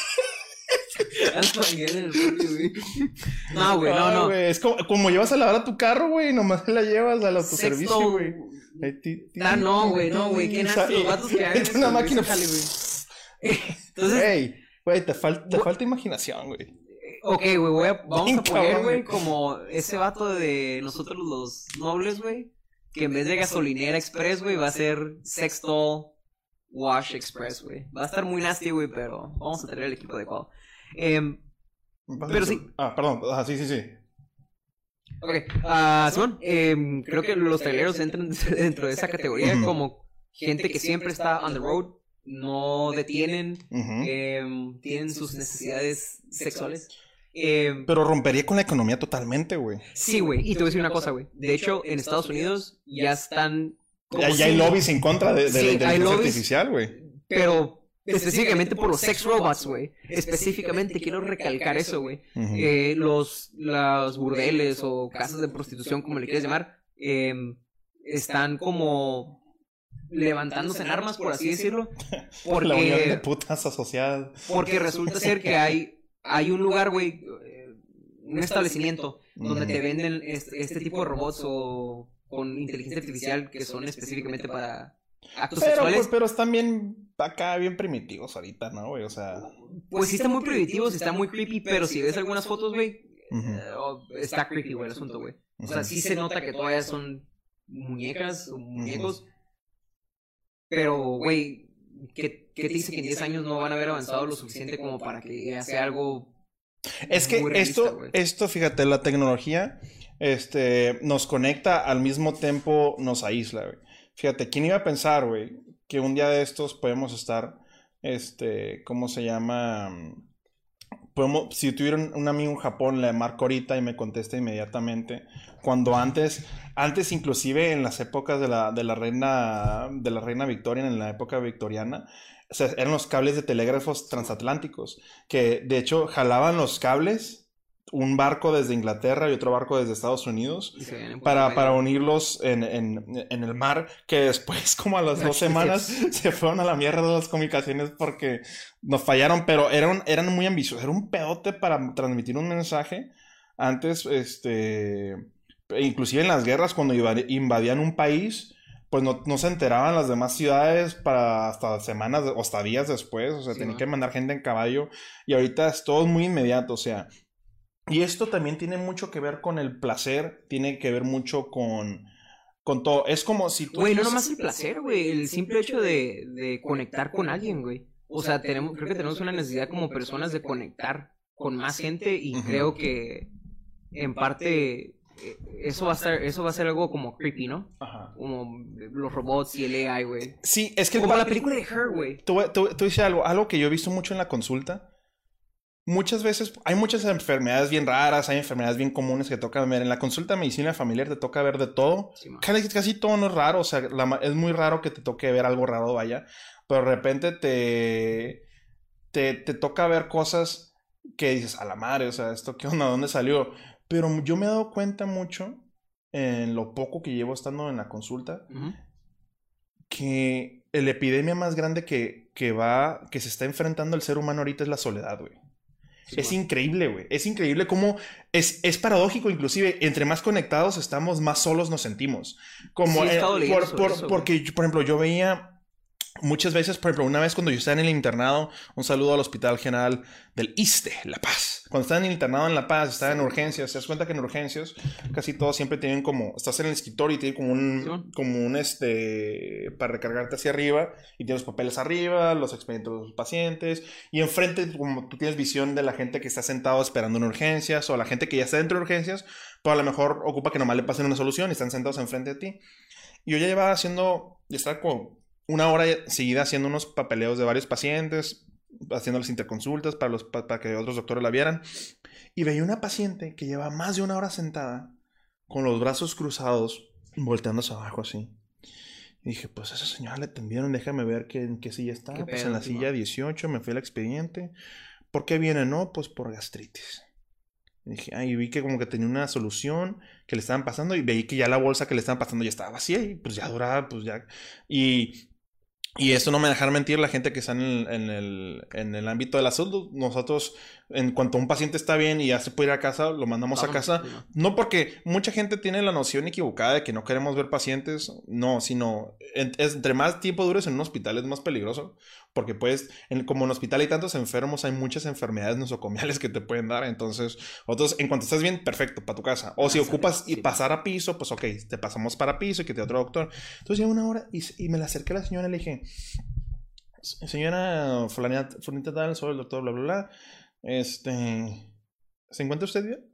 No, güey, no, no. Wey, es como, como llevas a lavar a tu carro, güey. Nomás la llevas al autoservicio, güey. Ah, no, güey, no, güey. Qué nasty los vatos que hagan. Es una máquina. Entonces, hey, güey, te, fal- te falta imaginación, güey. Ok, güey, voy a, vamos a poner, güey, como ese vato de nosotros los nobles, güey. Que en vez de gasolinera express, güey, va a ser Sextol Wash Express, güey. Va a estar muy nasty, güey, pero vamos a tener el equipo adecuado. Eh, pero sí. Ah, perdón. Ah, sí, sí, sí. Ok. Uh, Simón, eh, creo que los traileros entran dentro de esa categoría uh-huh. como gente que siempre está on the road, no detienen, uh-huh. eh, tienen sus necesidades sexuales. Eh, pero rompería con la economía totalmente, güey. Sí, güey. Y te voy a decir una cosa, güey. De hecho, en Estados Unidos ya están... Ya, ya hay lobbies en contra de, de sí, la inteligencia artificial, güey. Pero... específicamente por los sex robots, güey. Específicamente, quiero recalcar eso, güey. Uh-huh. Eh, los, los burdeles o casas de prostitución, como le quieras llamar, eh, están como levantándose en armas, por así decirlo. Porque, la unión de putas asociadas. Porque resulta ser que hay, hay un lugar, güey, un establecimiento uh-huh. donde te venden este, este tipo de robots o con inteligencia artificial que son específicamente para... actos pero, sexuales. Pues, pero están bien acá, bien primitivos ahorita, ¿no, güey? O sea... Pues sí están muy primitivos, están muy creepy, pero si ves algunas fotos, güey, uh-huh. eh, está creepy, güey, el asunto, güey. O sea, sí se nota que todavía son muñecas o muñecos, uh-huh. pero, güey, ¿qué, ¿qué te dice que en diez años no van a haber avanzado lo suficiente como para que sea algo... Es que realista, esto, wey. esto, fíjate, la tecnología este, nos conecta, al mismo tiempo nos aísla, güey. Fíjate, ¿quién iba a pensar, güey, que un día de estos podemos estar, este, ¿cómo se llama? Podemos, si tuviera un, un amigo en Japón, le marco ahorita y me contesta inmediatamente. Cuando antes, antes inclusive en las épocas de la, de la reina, de la reina Victoria, en la época victoriana, o sea, eran los cables de telégrafos transatlánticos, que de hecho jalaban los cables... un barco desde Inglaterra y otro barco desde Estados Unidos para, para unirlos en, en, en el mar, que después como a las dos semanas se fueron a la mierda de las comunicaciones porque nos fallaron, pero eran, eran muy ambiciosos, era un pedote para transmitir un mensaje Antes, este, inclusive en las guerras, cuando invadían un país, pues no, no se enteraban las demás ciudades para hasta semanas o hasta días después, o sea, sí, tenían que mandar gente en caballo, y ahorita es todo muy inmediato, o sea, y esto también tiene mucho que ver con el placer, tiene que ver mucho con, con todo, es como si tú... Güey, no nomás el placer, güey, el simple hecho de, de conectar con alguien, güey, o sea, tenemos, creo que tenemos una necesidad como personas de conectar con más gente, y uh-huh. creo que en parte... Eso va a ser, eso va a ser algo como creepy, ¿no? Ajá. Como los robots y el A I, güey. Sí, es que... Como el... la película de Her, güey. Tú, tú, tú dices algo, algo que yo he visto mucho en la consulta. Muchas veces, hay muchas enfermedades bien raras, hay enfermedades bien comunes que toca ver. En la consulta de medicina familiar te toca ver de todo. Sí, casi, casi todo no es raro, o sea, la, es muy raro que te toque ver algo raro, vaya. Pero de repente te, te, te toca ver cosas que dices, a la madre, o sea, ¿esto qué onda? ¿Dónde salió? Pero yo me he dado cuenta mucho, en lo poco que llevo estando en la consulta, uh-huh. que la epidemia más grande que, que va, que se está enfrentando el ser humano ahorita es la soledad, güey. Sí, es bueno. increíble, güey. Es increíble cómo es, es paradójico, inclusive, entre más conectados estamos, más solos nos sentimos. Como, sí, eh, por, por, eso, porque, yo, por ejemplo, yo veía... Muchas veces, por ejemplo, una vez cuando yo estaba en el internado, un saludo al Hospital General del ISSSTE, La Paz. Cuando estaba en el internado en La Paz, estaba en urgencias, te das cuenta que en urgencias casi todos siempre tienen como, estás en el escritorio y tienen como un, sí. como un, este, para recargarte hacia arriba, y tienes los papeles arriba, los expedientes de los pacientes, y enfrente, como tú tienes visión de la gente que está sentado esperando en urgencias, o la gente que ya está dentro de urgencias, pero a lo mejor ocupa que nomás le pasen una solución y están sentados enfrente de ti. Y yo ya llevaba haciendo, ya estaba como... una hora seguida haciendo unos papeleos de varios pacientes, haciendo las interconsultas para, los, para que otros doctores la vieran. Y veía una paciente que lleva más de una hora sentada, con los brazos cruzados, volteándose abajo así. Y dije, pues a esa señora le atendieron, déjame ver qué, en qué silla está. ¿Qué pues pedo, en la silla dieciocho, me fui al expediente. ¿Por qué viene? No, pues por gastritis. Y dije, ay, ah, vi que como que tenía una solución que le estaban pasando, y veí que ya la bolsa que le estaban pasando ya estaba vacía, y pues ya duraba, pues ya... Y... Y esto no me dejará mentir la gente que está en el, en, el, en el ámbito de la salud. Nosotros, en cuanto un paciente está bien y ya se puede ir a casa, lo mandamos Vamos, a casa. Sí, no. no porque mucha gente tiene la noción equivocada de que no queremos ver pacientes. No, sino en, entre más tiempo dures en un hospital es más peligroso. Porque pues, en, como en hospital hay tantos enfermos, hay muchas enfermedades nosocomiales que te pueden dar. Entonces, otros, en cuanto estás bien, perfecto, para tu casa. O ah, si ocupas y sí, pasar a piso, pues ok, te pasamos para piso y que te otro doctor. Entonces llevo una hora y, y me la acerqué a la señora y le dije, señora fulanita, fulanita tal, soy el doctor, bla, bla, bla. Este, ¿se encuentra usted bien?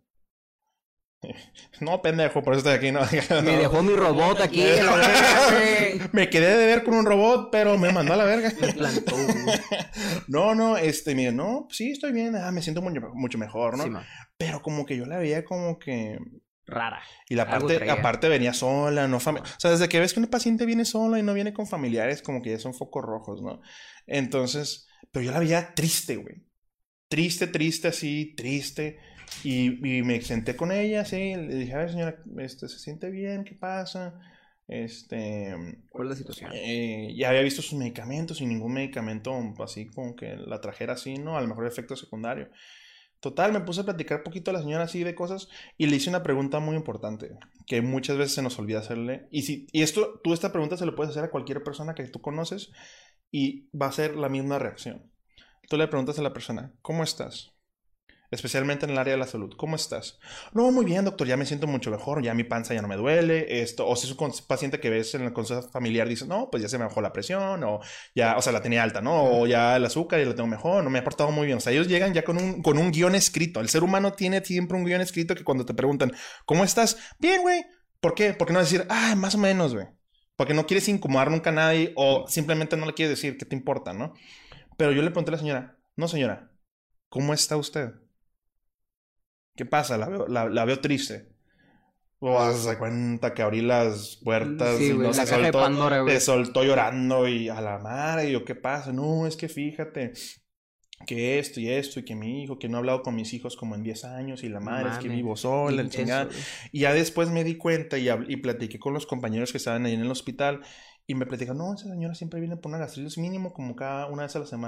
No, pendejo, por eso estoy aquí, ¿no? Me dejó mi robot aquí. Me quedé de ver con un robot, pero me mandó a la verga. Me plantó. No, no, este, mire, no, sí, estoy bien, ah, me siento mucho, mucho mejor, ¿no? Sí, pero como que yo la veía como que... rara. Y la parte, aparte venía sola, no familiar. O sea, desde que ves que un paciente viene sola y no viene con familiares, como que ya son focos rojos, ¿no? Entonces, pero yo la veía triste, güey. Triste, triste, así, triste. Y, y me senté con ella, así, le dije, a ver, señora, este, ¿se siente bien? ¿Qué pasa? Este... ¿Cuál es la situación? Eh, ya había visto sus medicamentos y ningún medicamento así como que la trajera así, ¿no? A lo mejor efecto secundario. Total, me puse a platicar un poquito a la señora así de cosas y le hice una pregunta muy importante que muchas veces se nos olvida hacerle. Y, si, y esto, tú esta pregunta se lo puedes hacer a cualquier persona que tú conoces y va a ser la misma reacción. Tú le preguntas a la persona, ¿cómo estás? Especialmente en el área de la salud. ¿Cómo estás? No, muy bien, doctor, ya me siento mucho mejor, ya mi panza ya no me duele, esto, o si es un paciente que ves en el consejo familiar, dices, no, pues ya se me bajó la presión, o ya, o sea, la tenía alta, ¿no? O ya el azúcar ya la tengo mejor, no me ha portado muy bien. O sea, ellos llegan ya con un, con un guión escrito. El ser humano tiene siempre un guión escrito que cuando te preguntan, ¿cómo estás? Bien, güey. ¿Por qué? Porque no decir, ah, más o menos, güey. Porque no quieres incomodar nunca a nadie o simplemente no le quieres decir qué te importa, ¿no? Pero yo le pregunté a la señora, no, señora, ¿cómo está usted? ¿Qué pasa? La veo, la, la veo triste. O se cuenta que abrí las puertas sí, y wey, no se soltó, Pandora, se soltó llorando y a la madre, y yo, ¿qué pasa? No, es que fíjate que esto y esto y que mi hijo, que no he hablado con mis hijos como en diez años y la madre, Mame, es que vivo sola, el chingada. Y ya después me di cuenta y, y platiqué con los compañeros que estaban ahí en el hospital y me platicaron, no, esa señora siempre viene por una gastritis mínimo como cada una vez a la semana.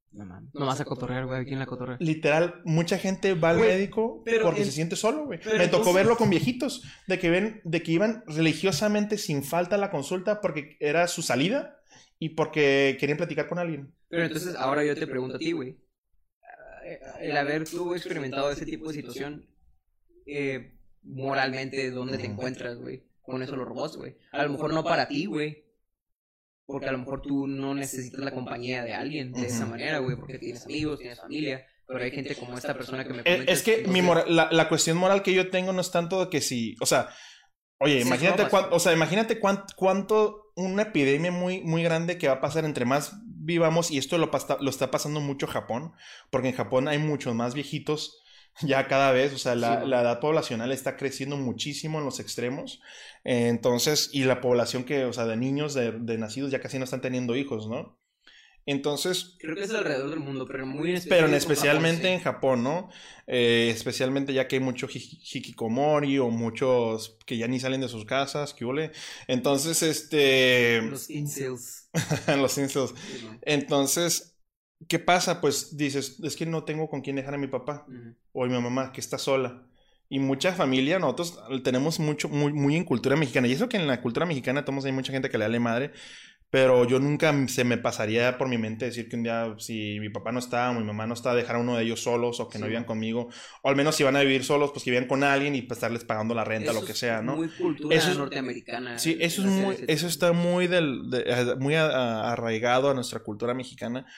No mames. No vas a cotorrear, güey. ¿Quién la cotorrea? Literal, mucha gente va al Güey, médico pero porque en- se siente solo, güey. pero Me tocó entonces- verlo con viejitos, de que ven, de que iban religiosamente sin falta a la consulta porque era su salida y porque querían platicar con alguien. Pero entonces, ahora yo te pregunto a ti, güey. eh, El haber tú experimentado ese tipo de situación, eh, moralmente, ¿dónde te encuentras, güey? Con eso los robots, güey. A lo mejor no para ti, güey. Porque a lo mejor tú no necesitas la compañía de alguien de esa Ujú. manera, güey. Porque tienes amigos, tienes familia. Pero hay gente como esta persona que me Eh, comentas. Es que mi entonces- mora- la, la cuestión moral que yo tengo no es tanto de que si, o sea, oye, Sí, imagínate no, cuánto, o sea, imagínate cuánto, cuánto una epidemia muy, muy grande que va a pasar entre más vivamos, y esto lo, pasta- lo está pasando mucho Japón, porque en Japón hay muchos más viejitos ya cada vez, o sea, la, Sí. la edad poblacional está creciendo muchísimo en los extremos, eh, entonces, y la población que, o sea, de niños, de, de nacidos ya casi no están teniendo hijos, ¿no? Entonces, Creo que es alrededor del mundo, pero muy en pero en específico especialmente en Japón, Japón, ¿no? Eh, especialmente ya que hay mucho hi- hikikomori o muchos que ya ni salen de sus casas, que huele. Entonces, este... sí. Los incels. los incels. Sí, ¿no? Entonces, ¿qué pasa? Pues dices, es que no tengo con quién dejar a mi papá Ujú. o a mi mamá, que está sola. Y mucha familia, nosotros tenemos mucho, muy, muy en cultura mexicana. Y eso que en la cultura mexicana tenemos hay mucha gente que le da la madre. Pero yo nunca se me pasaría por mi mente decir que un día, si mi papá no está o mi mamá no está, dejar a uno de ellos solos o que Sí, no vivan ¿no? conmigo. O al menos si van a vivir solos, pues que vivan con alguien y pues estarles pagando la renta, Eso lo que es sea, ¿no? Muy cultura Eso es- norteamericana. Sí, eso es hacer muy, ese eso tipo. está muy del, de- eh, muy a- a- arraigado a nuestra cultura mexicana.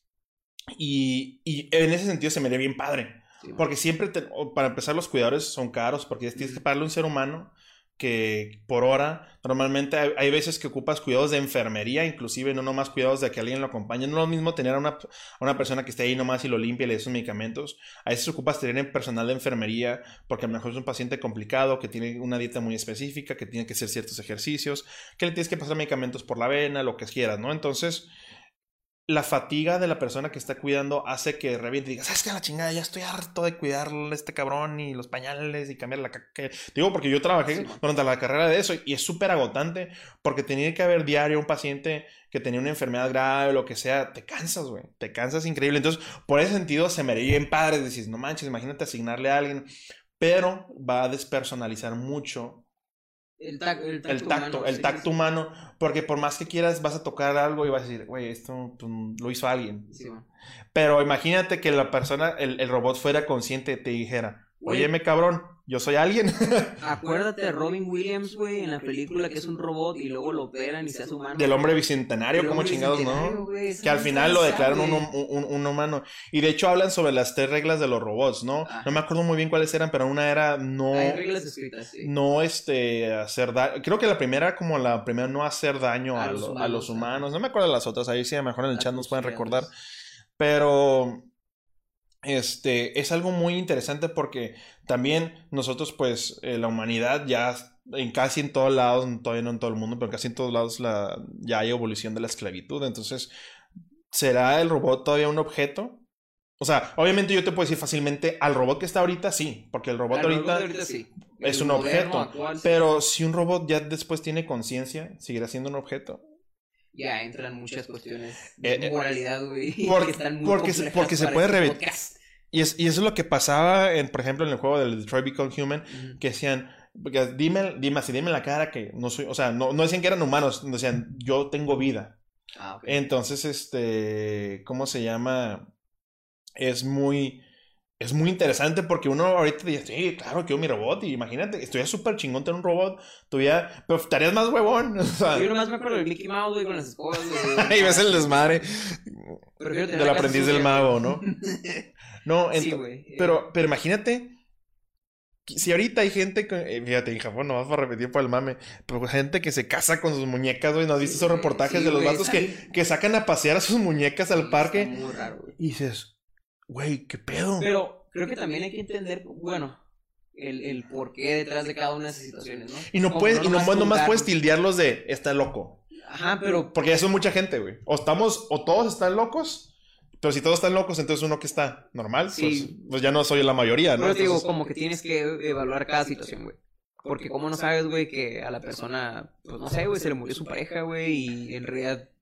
Y, y en ese sentido se me haría bien padre. Sí, ¿no? Porque siempre, te- o para empezar, los cuidadores son caros porque tienes que pagarle a un ser humano que por hora, normalmente hay, hay veces que ocupas cuidados de enfermería, inclusive no nomás cuidados de que alguien lo acompañe. No es lo mismo tener a una, a una persona que esté ahí nomás y lo limpia y le dé sus medicamentos. A veces ocupas tener personal de enfermería porque a lo mejor es un paciente complicado, que tiene una dieta muy específica, que tiene que hacer ciertos ejercicios, que le tienes que pasar medicamentos por la vena, lo que quieras, ¿no? Entonces, la fatiga de la persona que está cuidando hace que reviente y diga, ¿sabes qué? La chingada, ya estoy harto de cuidar a este cabrón y los pañales y cambiar la caca. Digo, porque yo trabajé Sí, man. durante la carrera de eso y es súper agotante porque tenía que haber diario un paciente que tenía una enfermedad grave o lo que sea. Te cansas, güey. Te cansas increíble. Entonces, por ese sentido, se me haría bien padre. Decís, no manches, imagínate asignarle a alguien. Pero va a despersonalizar mucho El, tac- el tacto, el tacto, humano, el sí, tacto sí, sí. humano, porque por más que quieras vas a tocar algo y vas a decir, güey, esto pues, lo hizo alguien. Sí, man. Pero imagínate que la persona, el, el robot fuera consciente y te dijera, Güey. óyeme cabrón, yo soy alguien. Acuérdate de Robin Williams, güey, en la película que es un robot y luego lo operan y se hace humano. Del hombre bicentenario, El como hombre chingados, bicentenario, ¿no? güey, está Que al muy final lo cansado, declaran un, güey. un, un- un humano. Y de hecho hablan sobre las tres reglas de los robots, ¿no? Ajá. No me acuerdo muy bien cuáles eran, pero una era no... Hay reglas escritas, sí. No, este, hacer daño. Creo que la primera era como la primera, no hacer daño a, A los lo- a humanos, los ajá. humanos. No me acuerdo de las otras, ahí sí, a lo mejor en el Las chat nos pueden custodianas. recordar. Pero, este, es algo muy interesante porque también nosotros, pues, eh, la humanidad ya en casi en todos lados, todavía no en todo el mundo, pero casi en todos lados la, ya hay evolución de la esclavitud. Entonces, ¿será el robot todavía un objeto? O sea, obviamente yo te puedo decir fácilmente, al robot que está ahorita, sí, porque el robot Al ahorita... robot de ahorita sí. es El un moderno, objeto, actual, sí. pero si un robot ya después tiene conciencia, ¿seguirá siendo un objeto? Ya entran muchas cuestiones Eh, de eh, moralidad, güey. por- que están muy porque se- complejas porque se para puede este revi- podcast. Y, es, y eso es lo que pasaba, en, por ejemplo, en el juego del Detroit Become Human, Ujú. que decían, porque dime, dime así, dime en la cara que no soy, o sea, no, no decían que eran humanos, decían, yo tengo vida. Ah, ok. Entonces, este, ¿cómo se llama? Es muy... Es muy interesante porque uno ahorita dice, sí, claro, quiero mi robot. Y imagínate, estuviera súper chingón tener un robot. Tuviera, pero estarías más huevón. O sea, Yo nomás me acuerdo del Mickey Mouse, güey, con las escobas, güey. y ves el desmadre Prefiero tener del la casa aprendiz sucia, del güey. mago, ¿no? No, Sí, ento- güey. pero, pero imagínate, si ahorita hay gente, que- eh, fíjate, en Japón, nomás para repetir por el mame, pero gente que se casa con sus muñecas, güey, ¿no has visto Sí, esos güey, reportajes sí, de los güey, vatos está que, bien. que sacan a pasear a sus muñecas al Sí, parque? está muy raro, güey. Y dices, güey, ¿qué pedo? Pero creo que también hay que entender, bueno, el, el porqué detrás de cada una de esas situaciones, ¿no? Y no Como puedes, y no, nomás nomás puedes juzgarlos. tildearlos de, está loco. Ajá, pero Porque eso es mucha gente, güey. O estamos, o todos están locos, pero si todos están locos, entonces uno que está normal, Sí. pues, pues ya no soy la mayoría, ¿no? Pero te digo, Entonces, como que tienes que evaluar cada situación, güey. Porque como no sabes, güey, que a la persona, pues no sé, güey, se le murió su pareja, güey, y en realidad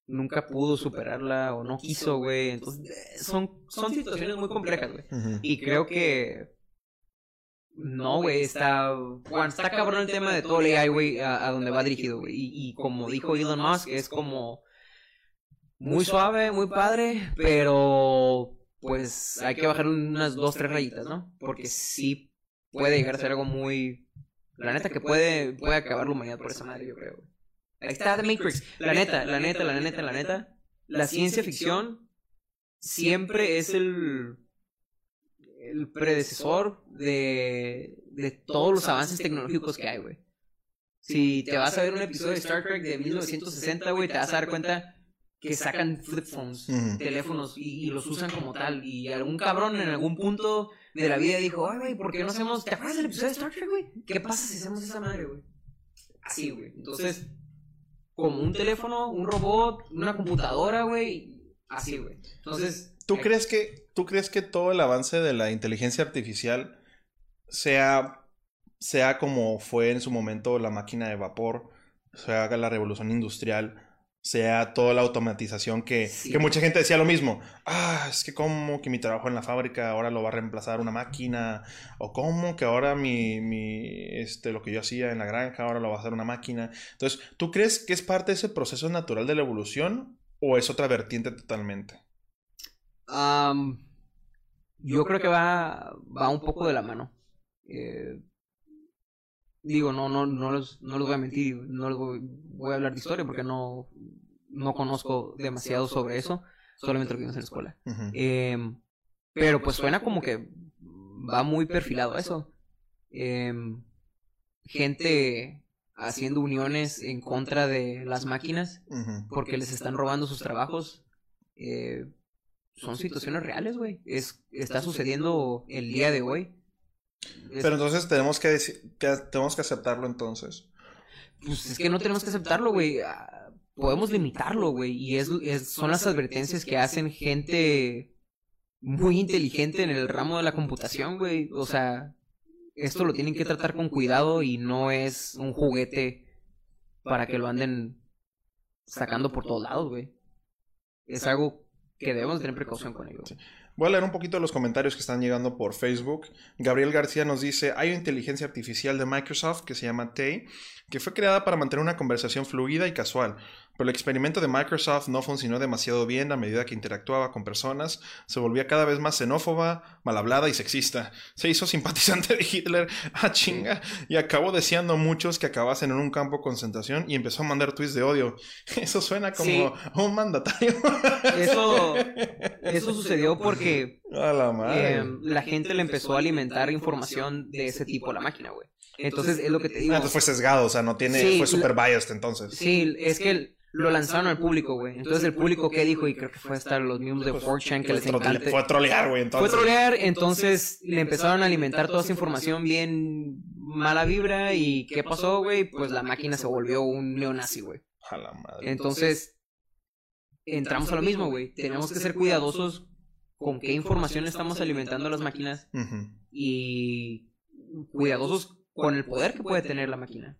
nunca pudo superarla o no quiso, güey. Entonces, son, son situaciones muy complejas, güey. Uh-huh. Y creo que... No, güey, está... Bueno, está cabrón el tema de todo el A I, güey, a, a donde va dirigido, güey. Y, y como dijo Elon Musk, es como... Muy suave, muy padre, pero... Pues hay que bajar unas dos, tres rayitas, ¿no? Porque sí puede llegar a ser algo muy... La neta que puede, puede acabar la humanidad por esa madre, yo creo, güey. Ahí está The Matrix. La neta, la neta, la neta, la neta. La ciencia ficción siempre es el, el predecesor de, de todos los avances tecnológicos que hay, güey. Si te vas a ver un episodio de Star Trek de mil novecientos sesenta, güey, te vas a dar cuenta que sacan flip phones, mm. teléfonos, y, y los usan como tal. Y algún cabrón en algún punto de la vida dijo, ay, güey, ¿por qué no hacemos... ¿Te acuerdas del episodio de Star Trek, güey? ¿Qué pasa si hacemos esa madre, güey? Así, güey. Entonces... Como un teléfono, un robot, una computadora, güey. Así, güey. Entonces... ¿Tú crees que, ¿Tú crees que todo el avance de la inteligencia artificial sea, sea como fue en su momento la máquina de vapor, sea la revolución industrial, sea toda la automatización que, sí. que mucha gente decía lo mismo? Ah, es que como que mi trabajo en la fábrica ahora lo va a reemplazar una máquina, o como que ahora mi, mi, este, lo que yo hacía en la granja ahora lo va a hacer una máquina. Entonces, ¿tú crees que es parte de ese proceso natural de la evolución o es otra vertiente totalmente? Um, yo creo que va, va un poco de la mano. Eh, Digo, no, no, no los, no los voy a mentir, no les voy, voy a hablar de historia porque no, no conozco demasiado sobre eso, solamente lo que vimos en la escuela. Uh-huh. Eh, pero pues suena como que va muy perfilado a eso. Eh, gente haciendo uniones en contra de las máquinas uh-huh. porque les están robando sus trabajos. Eh, son situaciones reales, güey. Es, está sucediendo el día de hoy. Pero entonces tenemos que, decir, que tenemos que aceptarlo entonces. Pues es que no tenemos que aceptarlo, güey. Podemos limitarlo, güey. Y es, es, son las advertencias que hacen gente muy inteligente en el ramo de la computación, güey. O sea, esto lo tienen que tratar con cuidado y no es un juguete para que lo anden sacando por todos lados, güey. Es algo que debemos tener precaución con ello. Sí. Voy a leer un poquito de los comentarios que están llegando por Facebook. Gabriel García nos dice, hay una inteligencia artificial de Microsoft que se llama Tay, que fue creada para mantener una conversación fluida y casual. Pero el experimento de Microsoft no funcionó demasiado bien a medida que interactuaba con personas. Se volvía cada vez más xenófoba, mal hablada y sexista. Se hizo simpatizante de Hitler, ah chinga, y acabó deseando a muchos que acabasen en un campo de concentración y empezó a mandar tweets de odio. Eso suena como sí. un mandatario. Eso, eso sucedió porque a la, madre. Eh, la gente le empezó a alimentar información de ese tipo a la máquina, güey. Entonces, es lo que te digo. Ah, entonces fue sesgado, o sea, no tiene, sí, fue super biased entonces. Sí, es que el, lo lanzaron al público, güey. Entonces, el público, ¿qué dijo? Y creo que fue hasta los mismos de cuatro chan que les encanta. Fue a trolear, güey, entonces. Fue a trolear, entonces le empezaron a alimentar toda esa información bien mala vibra. ¿Y qué pasó, güey? Pues la máquina se volvió un neonazi, güey. A la madre. Entonces, entramos a lo mismo, güey. Tenemos que ser cuidadosos con qué información estamos alimentando a las máquinas. Uh-huh. Y cuidadosos con el poder que puede tener la máquina.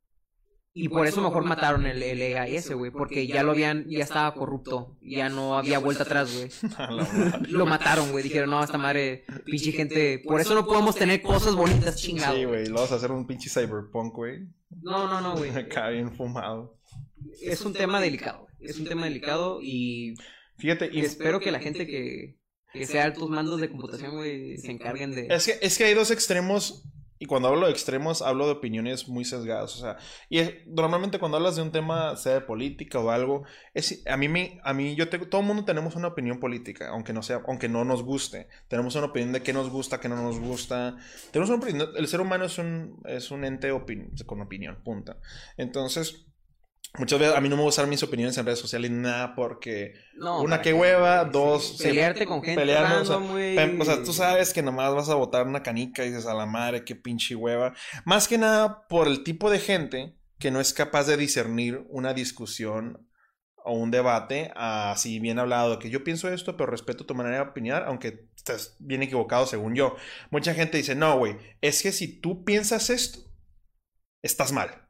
Y por eso mejor mataron el, el A I ese, güey, porque ya lo habían, ya estaba corrupto, ya no había vuelta atrás, güey. Lo mataron, güey, dijeron, no, esta madre, pinche gente, por eso no podemos tener cosas bonitas, chingado. Sí, güey, lo vas a hacer un pinche cyberpunk, güey. No, no, no, güey. Acá bien fumado. Es un tema delicado, es un tema delicado y... Fíjate, y... espero que la gente que, que sea altos mandos de computación, güey, se encarguen de... Es que, es que hay dos extremos... Y cuando hablo de extremos, hablo de opiniones muy sesgadas, o sea, y es, normalmente cuando hablas de un tema, sea de política o algo, es, a mí, me, a mí yo tengo, todo el mundo tenemos una opinión política, aunque no sea, aunque no nos guste, tenemos una opinión de qué nos gusta, qué no nos gusta, tenemos una opinión, el ser humano es un, es un ente opin, con opinión, punta, entonces... Muchas veces a mí no me gustan mis opiniones en redes sociales ni nada porque no, una que hueva, dos... Sí, pelearte sí, con gente pelearme, o sea, muy... o sea, tú sabes que nomás vas a botar una canica y dices a la madre, qué pinche hueva. Más que nada por el tipo de gente que no es capaz de discernir una discusión o un debate así bien hablado, de que yo pienso esto, pero respeto tu manera de opinar, aunque estés bien equivocado según yo. Mucha gente dice, no, güey, es que si tú piensas esto, estás mal.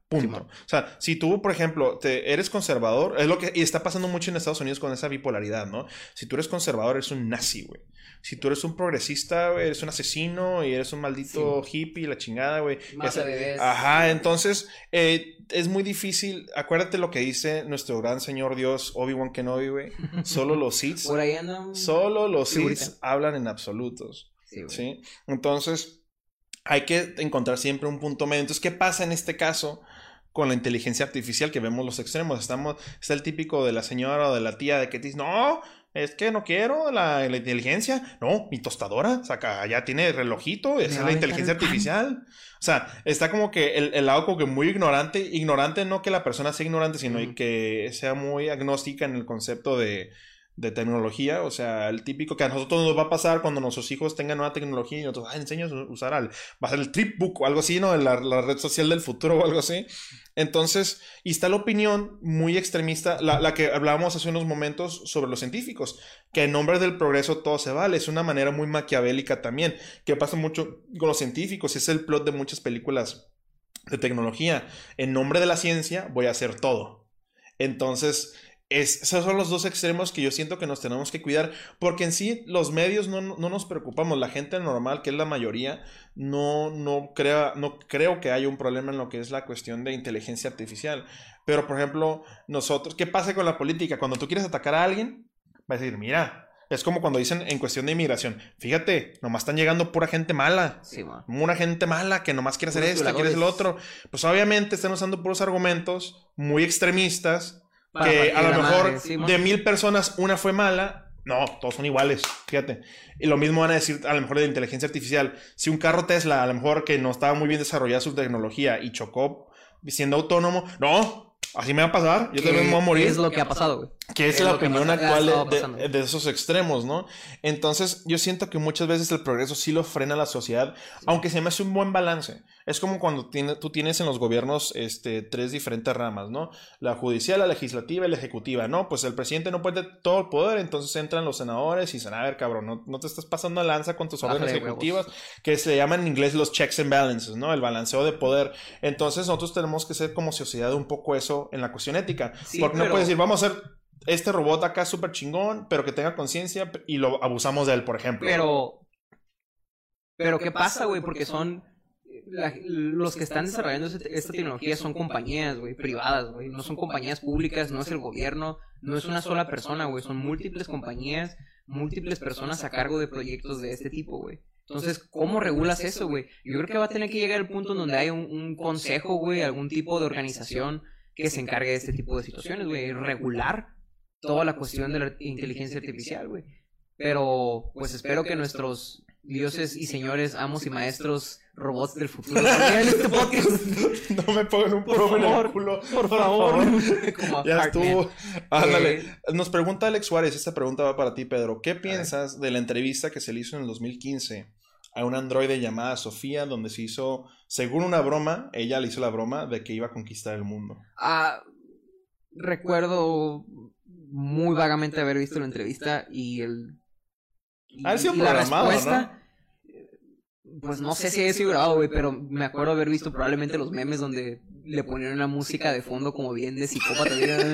Punto. Sí, o sea, si tú, por ejemplo, te, eres conservador, es lo que y está pasando mucho en Estados Unidos con esa bipolaridad, ¿no? Si tú eres conservador, eres un nazi, güey. Si tú eres un progresista, güey, eres un asesino y eres un maldito sí. hippie, la chingada, güey. Mata bebés. Ajá, entonces eh, es muy difícil. Acuérdate lo que dice nuestro gran señor Dios, Obi-Wan Kenobi, güey. Solo los Sith. Por ahí andan. Solo los Sith hablan en absolutos. Sí, güey. ¿Sí? Entonces, hay que encontrar siempre un punto medio. Entonces, ¿qué pasa en este caso con la inteligencia artificial? Que vemos los extremos. Estamos, está el típico de la señora o de la tía de que te dice, no, es que no quiero la, la inteligencia. No, mi tostadora, saca, ya tiene relojito, esa es la inteligencia artificial. O sea, está como que el, el lado como que muy ignorante. Ignorante no que la persona sea ignorante, sino mm. que sea muy agnóstica en el concepto de... de tecnología, o sea, el típico que a nosotros nos va a pasar cuando nuestros hijos tengan nueva tecnología y nosotros, ah, enseñas a usar al, va a ser el Tripbook o algo así, ¿no? La, la red social del futuro o algo así. Entonces, y está la opinión muy extremista, la, la que hablábamos hace unos momentos sobre los científicos, que en nombre del progreso todo se vale, es una manera muy maquiavélica también, que pasa mucho con los científicos, es el plot de muchas películas de tecnología. En nombre de la ciencia voy a hacer todo. Entonces... Es, esos son los dos extremos que yo siento que nos tenemos que cuidar, porque en sí los medios no, no nos preocupamos, la gente normal, que es la mayoría, no, no, crea, no creo que haya un problema en lo que es la cuestión de inteligencia artificial. Pero, por ejemplo, nosotros, ¿qué pasa con la política? Cuando tú quieres atacar a alguien, va a decir, mira, es como cuando dicen en cuestión de inmigración, fíjate, nomás están llegando pura gente mala, sí, man. Pura gente mala que nomás quiere hacer esto, quiere hacer lo otro. Pues obviamente están usando puros argumentos muy extremistas, que a lo mejor madre, ¿sí, de mil personas una fue mala. No, todos son iguales, fíjate. Y lo mismo van a decir a lo mejor de inteligencia artificial. Si un carro Tesla, a lo mejor que no estaba muy bien desarrollada su tecnología y chocó siendo autónomo, no, así me va a pasar, yo también me voy a morir. Es lo que ha pasado, güey. Que es, es la opinión actual de, de, de esos extremos, ¿no? Entonces, yo siento que muchas veces el progreso sí lo frena la sociedad, sí. Aunque se me hace un buen balance. Es como cuando tiene, tú tienes en los gobiernos este, tres diferentes ramas, ¿no? La judicial, la legislativa y la ejecutiva, ¿no? Pues el presidente no puede tener todo el poder, entonces entran los senadores y dicen, a ver, cabrón, no, no te estás pasando a lanza con tus órdenes Bájale, ejecutivas, huevos. Que se llaman en inglés los checks and balances, ¿no? El balanceo de poder. Entonces, nosotros tenemos que ser como sociedad un poco eso en la cuestión ética. Sí, porque pero... no puedes decir, vamos a hacer este robot acá súper chingón, pero que tenga conciencia y lo abusamos de él, por ejemplo. Pero, pero ¿qué pasa, güey? Porque son... La, los que están desarrollando esta tecnología son compañías, güey, privadas, güey. No son compañías públicas, no es el gobierno, no es una sola persona, güey. Son múltiples compañías, múltiples personas a cargo de proyectos de este tipo, güey. Entonces, ¿cómo regulas eso, güey? Yo creo que va a tener que llegar al punto en donde haya un, un consejo, güey, algún tipo de organización que se encargue de este tipo de situaciones, güey. Regular toda la cuestión de la inteligencia artificial, güey. Pero, pues espero que nuestros dioses y señores, amos y maestros robots del futuro en este podcast. No me pongan un promo en el culo. Por favor. Como ya estuvo. Ándale. Eh, Nos pregunta Alex Suárez, esta pregunta va para ti, Pedro. ¿Qué piensas de la entrevista que se le hizo en el dos mil quince a una androide llamada Sofía, donde se hizo, según una broma, ella le hizo la broma de que iba a conquistar el mundo? Ah, recuerdo muy vagamente haber visto la entrevista y el... Y, ha sido programado, ¿no? Pues no sé si ha sido grabado, güey, pero me acuerdo haber visto probablemente los memes donde le ponían una música de fondo como bien de psicópata.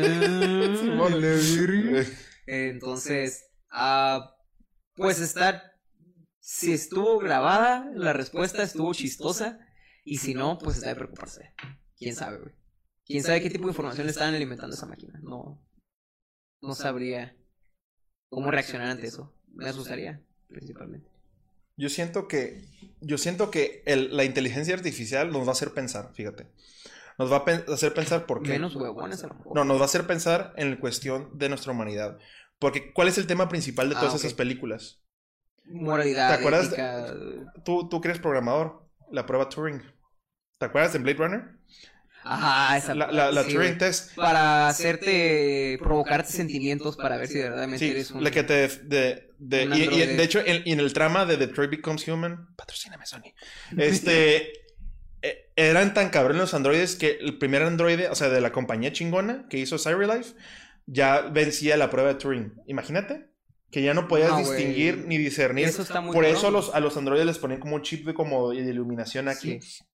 Entonces, uh, pues está... Si estuvo grabada, la respuesta estuvo chistosa. Y si no, pues está de preocuparse. ¿Quién sabe, güey? ¿Quién sabe qué tipo de información le están alimentando a esa máquina? No, no sabría cómo reaccionar ante eso. Me asustaría, principalmente. Yo siento que, yo siento que el, la inteligencia artificial nos va a hacer pensar, fíjate. Nos va a pen- hacer pensar por qué. Menos huevones a lo mejor. No, nos va a hacer pensar en la cuestión de nuestra humanidad. Porque, ¿cuál es el tema principal de todas ah, okay. esas películas? Moralidad, ¿te acuerdas? Ética... De, tú, tú que eres programador, la prueba Turing. ¿Te acuerdas de Blade Runner? Ajá, esa la, la, la sí, Turing Test. Para hacerte, provocarte sentimientos para ver si verdaderamente sí, eres un... la que te... De, de, y, y de hecho, en, en el trama de Detroit Becomes Human... Patrocíname, Sony. Este... eran tan cabrones los androides que el primer androide, o sea, de la compañía chingona que hizo CyberLife, ya vencía la prueba de Turing. Imagínate. Que ya no podías no, distinguir wey. Ni discernir. Eso está muy Por cabrón. eso a los, a los androides les ponían como un chip de, como de iluminación aquí. Sí.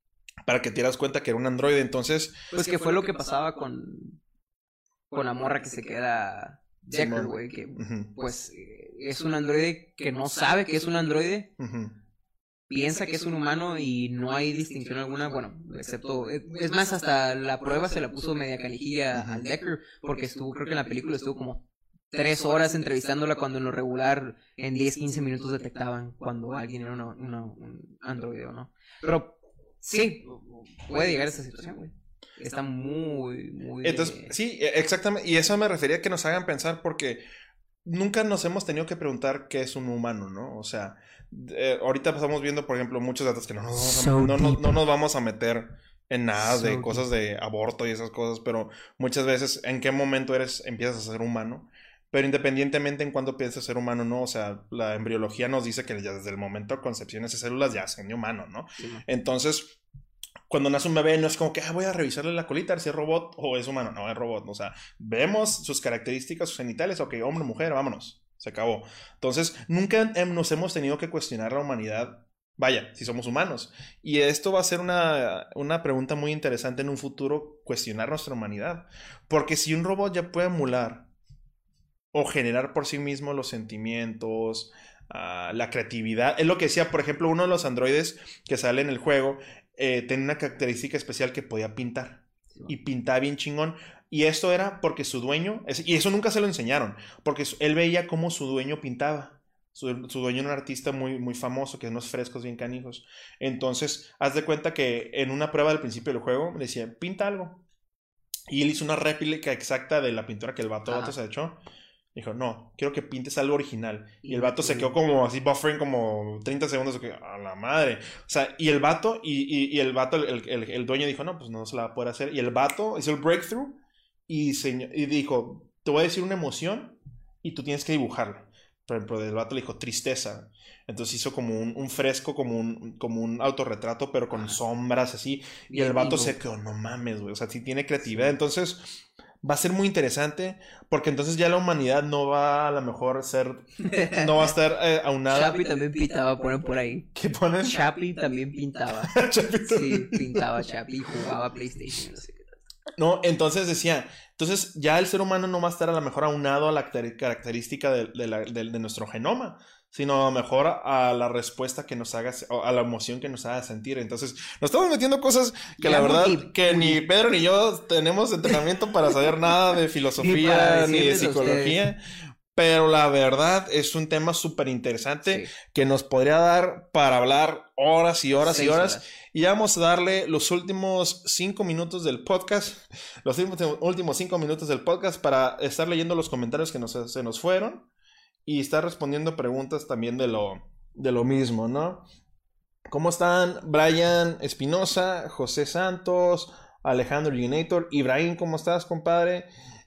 para que te dieras cuenta que era un androide. Entonces... Pues que fue lo que pasaba con... con la morra que se queda... Deckard, güey, que uh-huh. pues eh, es un androide que no sabe que es un androide, uh-huh. piensa que es un humano y no hay distinción alguna, bueno, excepto, es, es más, hasta la prueba se la puso media canijilla uh-huh. al Deckard, porque estuvo, creo que en la película estuvo como tres horas entrevistándola cuando en lo regular en diez, quince minutos detectaban cuando alguien era una, una, un androide o no. Pero sí, puede llegar a esa situación, güey. Está muy, muy... Entonces, sí, exactamente. Y eso me refería a que nos hagan pensar porque nunca nos hemos tenido que preguntar qué es un humano, ¿no? O sea, eh, ahorita estamos viendo, por ejemplo, muchos datos que no nos, so no, no, no nos vamos a meter en nada so de cosas de aborto y esas cosas, pero muchas veces, ¿en qué momento eres empiezas a ser humano? Pero independientemente en cuándo piensas ser humano, ¿no? O sea, la embriología nos dice que ya desde el momento de concepción esas células ya son de humano, ¿no? Sí. Entonces... Cuando nace un bebé no es como que ah, voy a revisarle la colita a ver si es robot o es humano. No, es robot. O sea, vemos sus características, sus genitales. Ok, hombre, mujer, vámonos. Se acabó. Entonces, nunca nos hemos tenido que cuestionar la humanidad. Vaya, si somos humanos. Y esto va a ser una, una pregunta muy interesante en un futuro, cuestionar nuestra humanidad. Porque si un robot ya puede emular o generar por sí mismo los sentimientos, uh, la creatividad. Es lo que decía, por ejemplo, uno de los androides que sale en el juego... Eh, tenía una característica especial que podía pintar. Sí, bueno. Y pintaba bien chingón. Y esto era porque su dueño... Es, y eso nunca se lo enseñaron. Porque su, él veía cómo su dueño pintaba. Su, su dueño era un artista muy, muy famoso, que unos frescos bien canijos. Entonces, haz de cuenta que en una prueba del principio del juego le decía, pinta algo. Y él hizo una réplica exacta de la pintura que el vato, vato se echó. Dijo, no, quiero que pintes algo original. Y el vato se quedó como así buffering como treinta segundos. Que, a la madre. O sea, y el vato, y, y, y el vato, el, el, el dueño dijo, no, pues no se la va a poder hacer. Y el vato hizo el breakthrough y, se, y dijo, te voy a decir una emoción y tú tienes que dibujarla. Por ejemplo, el vato le dijo tristeza. Entonces hizo como un, un fresco, como un, como un autorretrato, pero con sombras así. Y el vato se quedó, no mames, güey. O sea, sí tiene creatividad. Entonces... Va a ser muy interesante porque entonces ya la humanidad no va a lo mejor ser... No va a estar eh, aunada. Chapi también pintaba, ponen por ahí. ¿Qué ponen? Chapi también pintaba. Chapi también. Sí, pintaba Chapi y jugaba PlayStation. No sé qué tal. No, entonces decía... Entonces ya el ser humano no va a estar a lo mejor aunado a la característica de, de, la, de, de nuestro genoma, sino a lo mejor a la respuesta que nos haga, a la emoción que nos haga sentir. Entonces, nos estamos metiendo cosas que ya, la verdad, muy, que muy... ni Pedro ni yo tenemos entrenamiento para saber nada de filosofía ni de psicología. Pero la verdad es un tema súper interesante sí. que nos podría dar para hablar horas y horas Seis y horas. horas. Y vamos a darle los últimos cinco minutos del podcast, los últimos cinco minutos del podcast para estar leyendo los comentarios que nos, se nos fueron y estar respondiendo preguntas también de lo, de lo mismo, ¿no? ¿Cómo están? Brian Espinosa, José Santos, Alejandro Linator, Ibrahim, ¿cómo estás, compadre?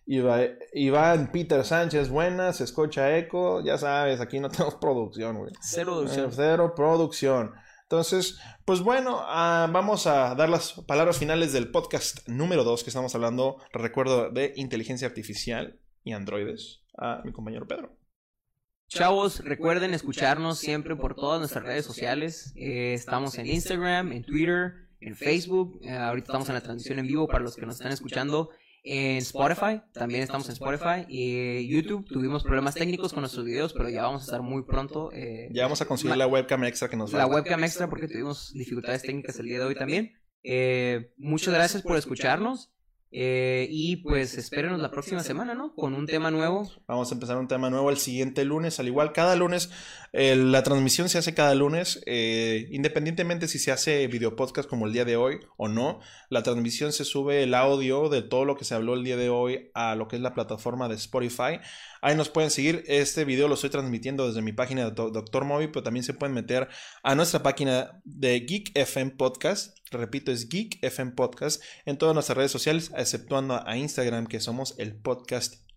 Iván Peter Sánchez, buenas, escucha eco, ya sabes, aquí no tenemos producción, güey. Cero producción. Cero producción. Entonces, pues bueno, uh, vamos a dar las palabras finales del podcast número dos, que estamos hablando, recuerdo, de inteligencia artificial y androides, a mi compañero Pedro. Chavos, recuerden escucharnos siempre por todas nuestras redes sociales. Eh, estamos en Instagram, en Twitter, en Facebook. Eh, ahorita estamos en la transmisión en vivo para los que nos están escuchando. En Spotify, también estamos en Spotify y YouTube. Tuvimos problemas técnicos con nuestros videos, pero ya vamos a estar muy pronto. Eh, ya vamos a conseguir la webcam extra que nos La falta. webcam extra porque tuvimos dificultades técnicas el día de hoy también. Eh, muchas gracias por escucharnos. Eh, y pues espérenos la próxima semana, ¿no? Con un tema nuevo. Vamos a empezar un tema nuevo el siguiente lunes. Al igual, cada lunes, eh, la transmisión se hace cada lunes. Eh, independientemente si se hace video podcast como el día de hoy o no, la transmisión se sube el audio de todo lo que se habló el día de hoy a lo que es la plataforma de Spotify. Ahí nos pueden seguir. Este video lo estoy transmitiendo desde mi página de Doctor Moby, pero también se pueden meter a nuestra página de Geek F M Podcast. Repito, es Geek F M Podcast en todas nuestras redes sociales, exceptuando a Instagram, que somos el podcast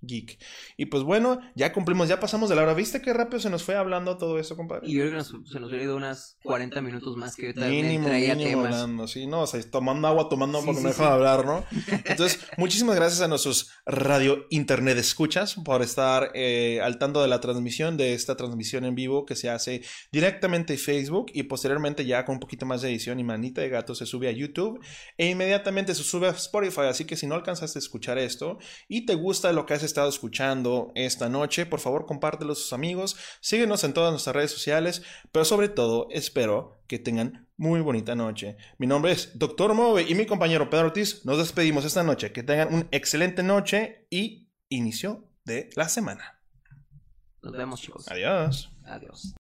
geek. Y pues bueno, ya cumplimos, ya pasamos de la hora. ¿Viste qué rápido se nos fue hablando todo eso, compadre? Y yo creo que nos, se nos hubiera ido unas cuarenta minutos más que ahorita mínimo, me traía mínimo temas. hablando, sí, no, o sea, tomando agua, tomando agua Sí, porque sí, no dejan sí. de hablar, ¿no? Entonces, muchísimas gracias a nuestros radio internet escuchas por estar eh, al tanto de la transmisión, de esta transmisión en vivo que se hace directamente en Facebook y posteriormente ya con un poquito más de edición y manita de gato se sube a YouTube e inmediatamente se sube a Spotify, así que si no alcanzaste a escuchar esto y te gusta lo que has estado escuchando esta noche, por favor compártelo a sus amigos, síguenos en todas nuestras redes sociales, pero sobre todo espero que tengan muy bonita noche. Mi nombre es doctor Move y mi compañero Pedro Ortiz. Nos despedimos esta noche. Que tengan una excelente noche y inicio de la semana. Nos vemos, chicos. Adiós. Adiós.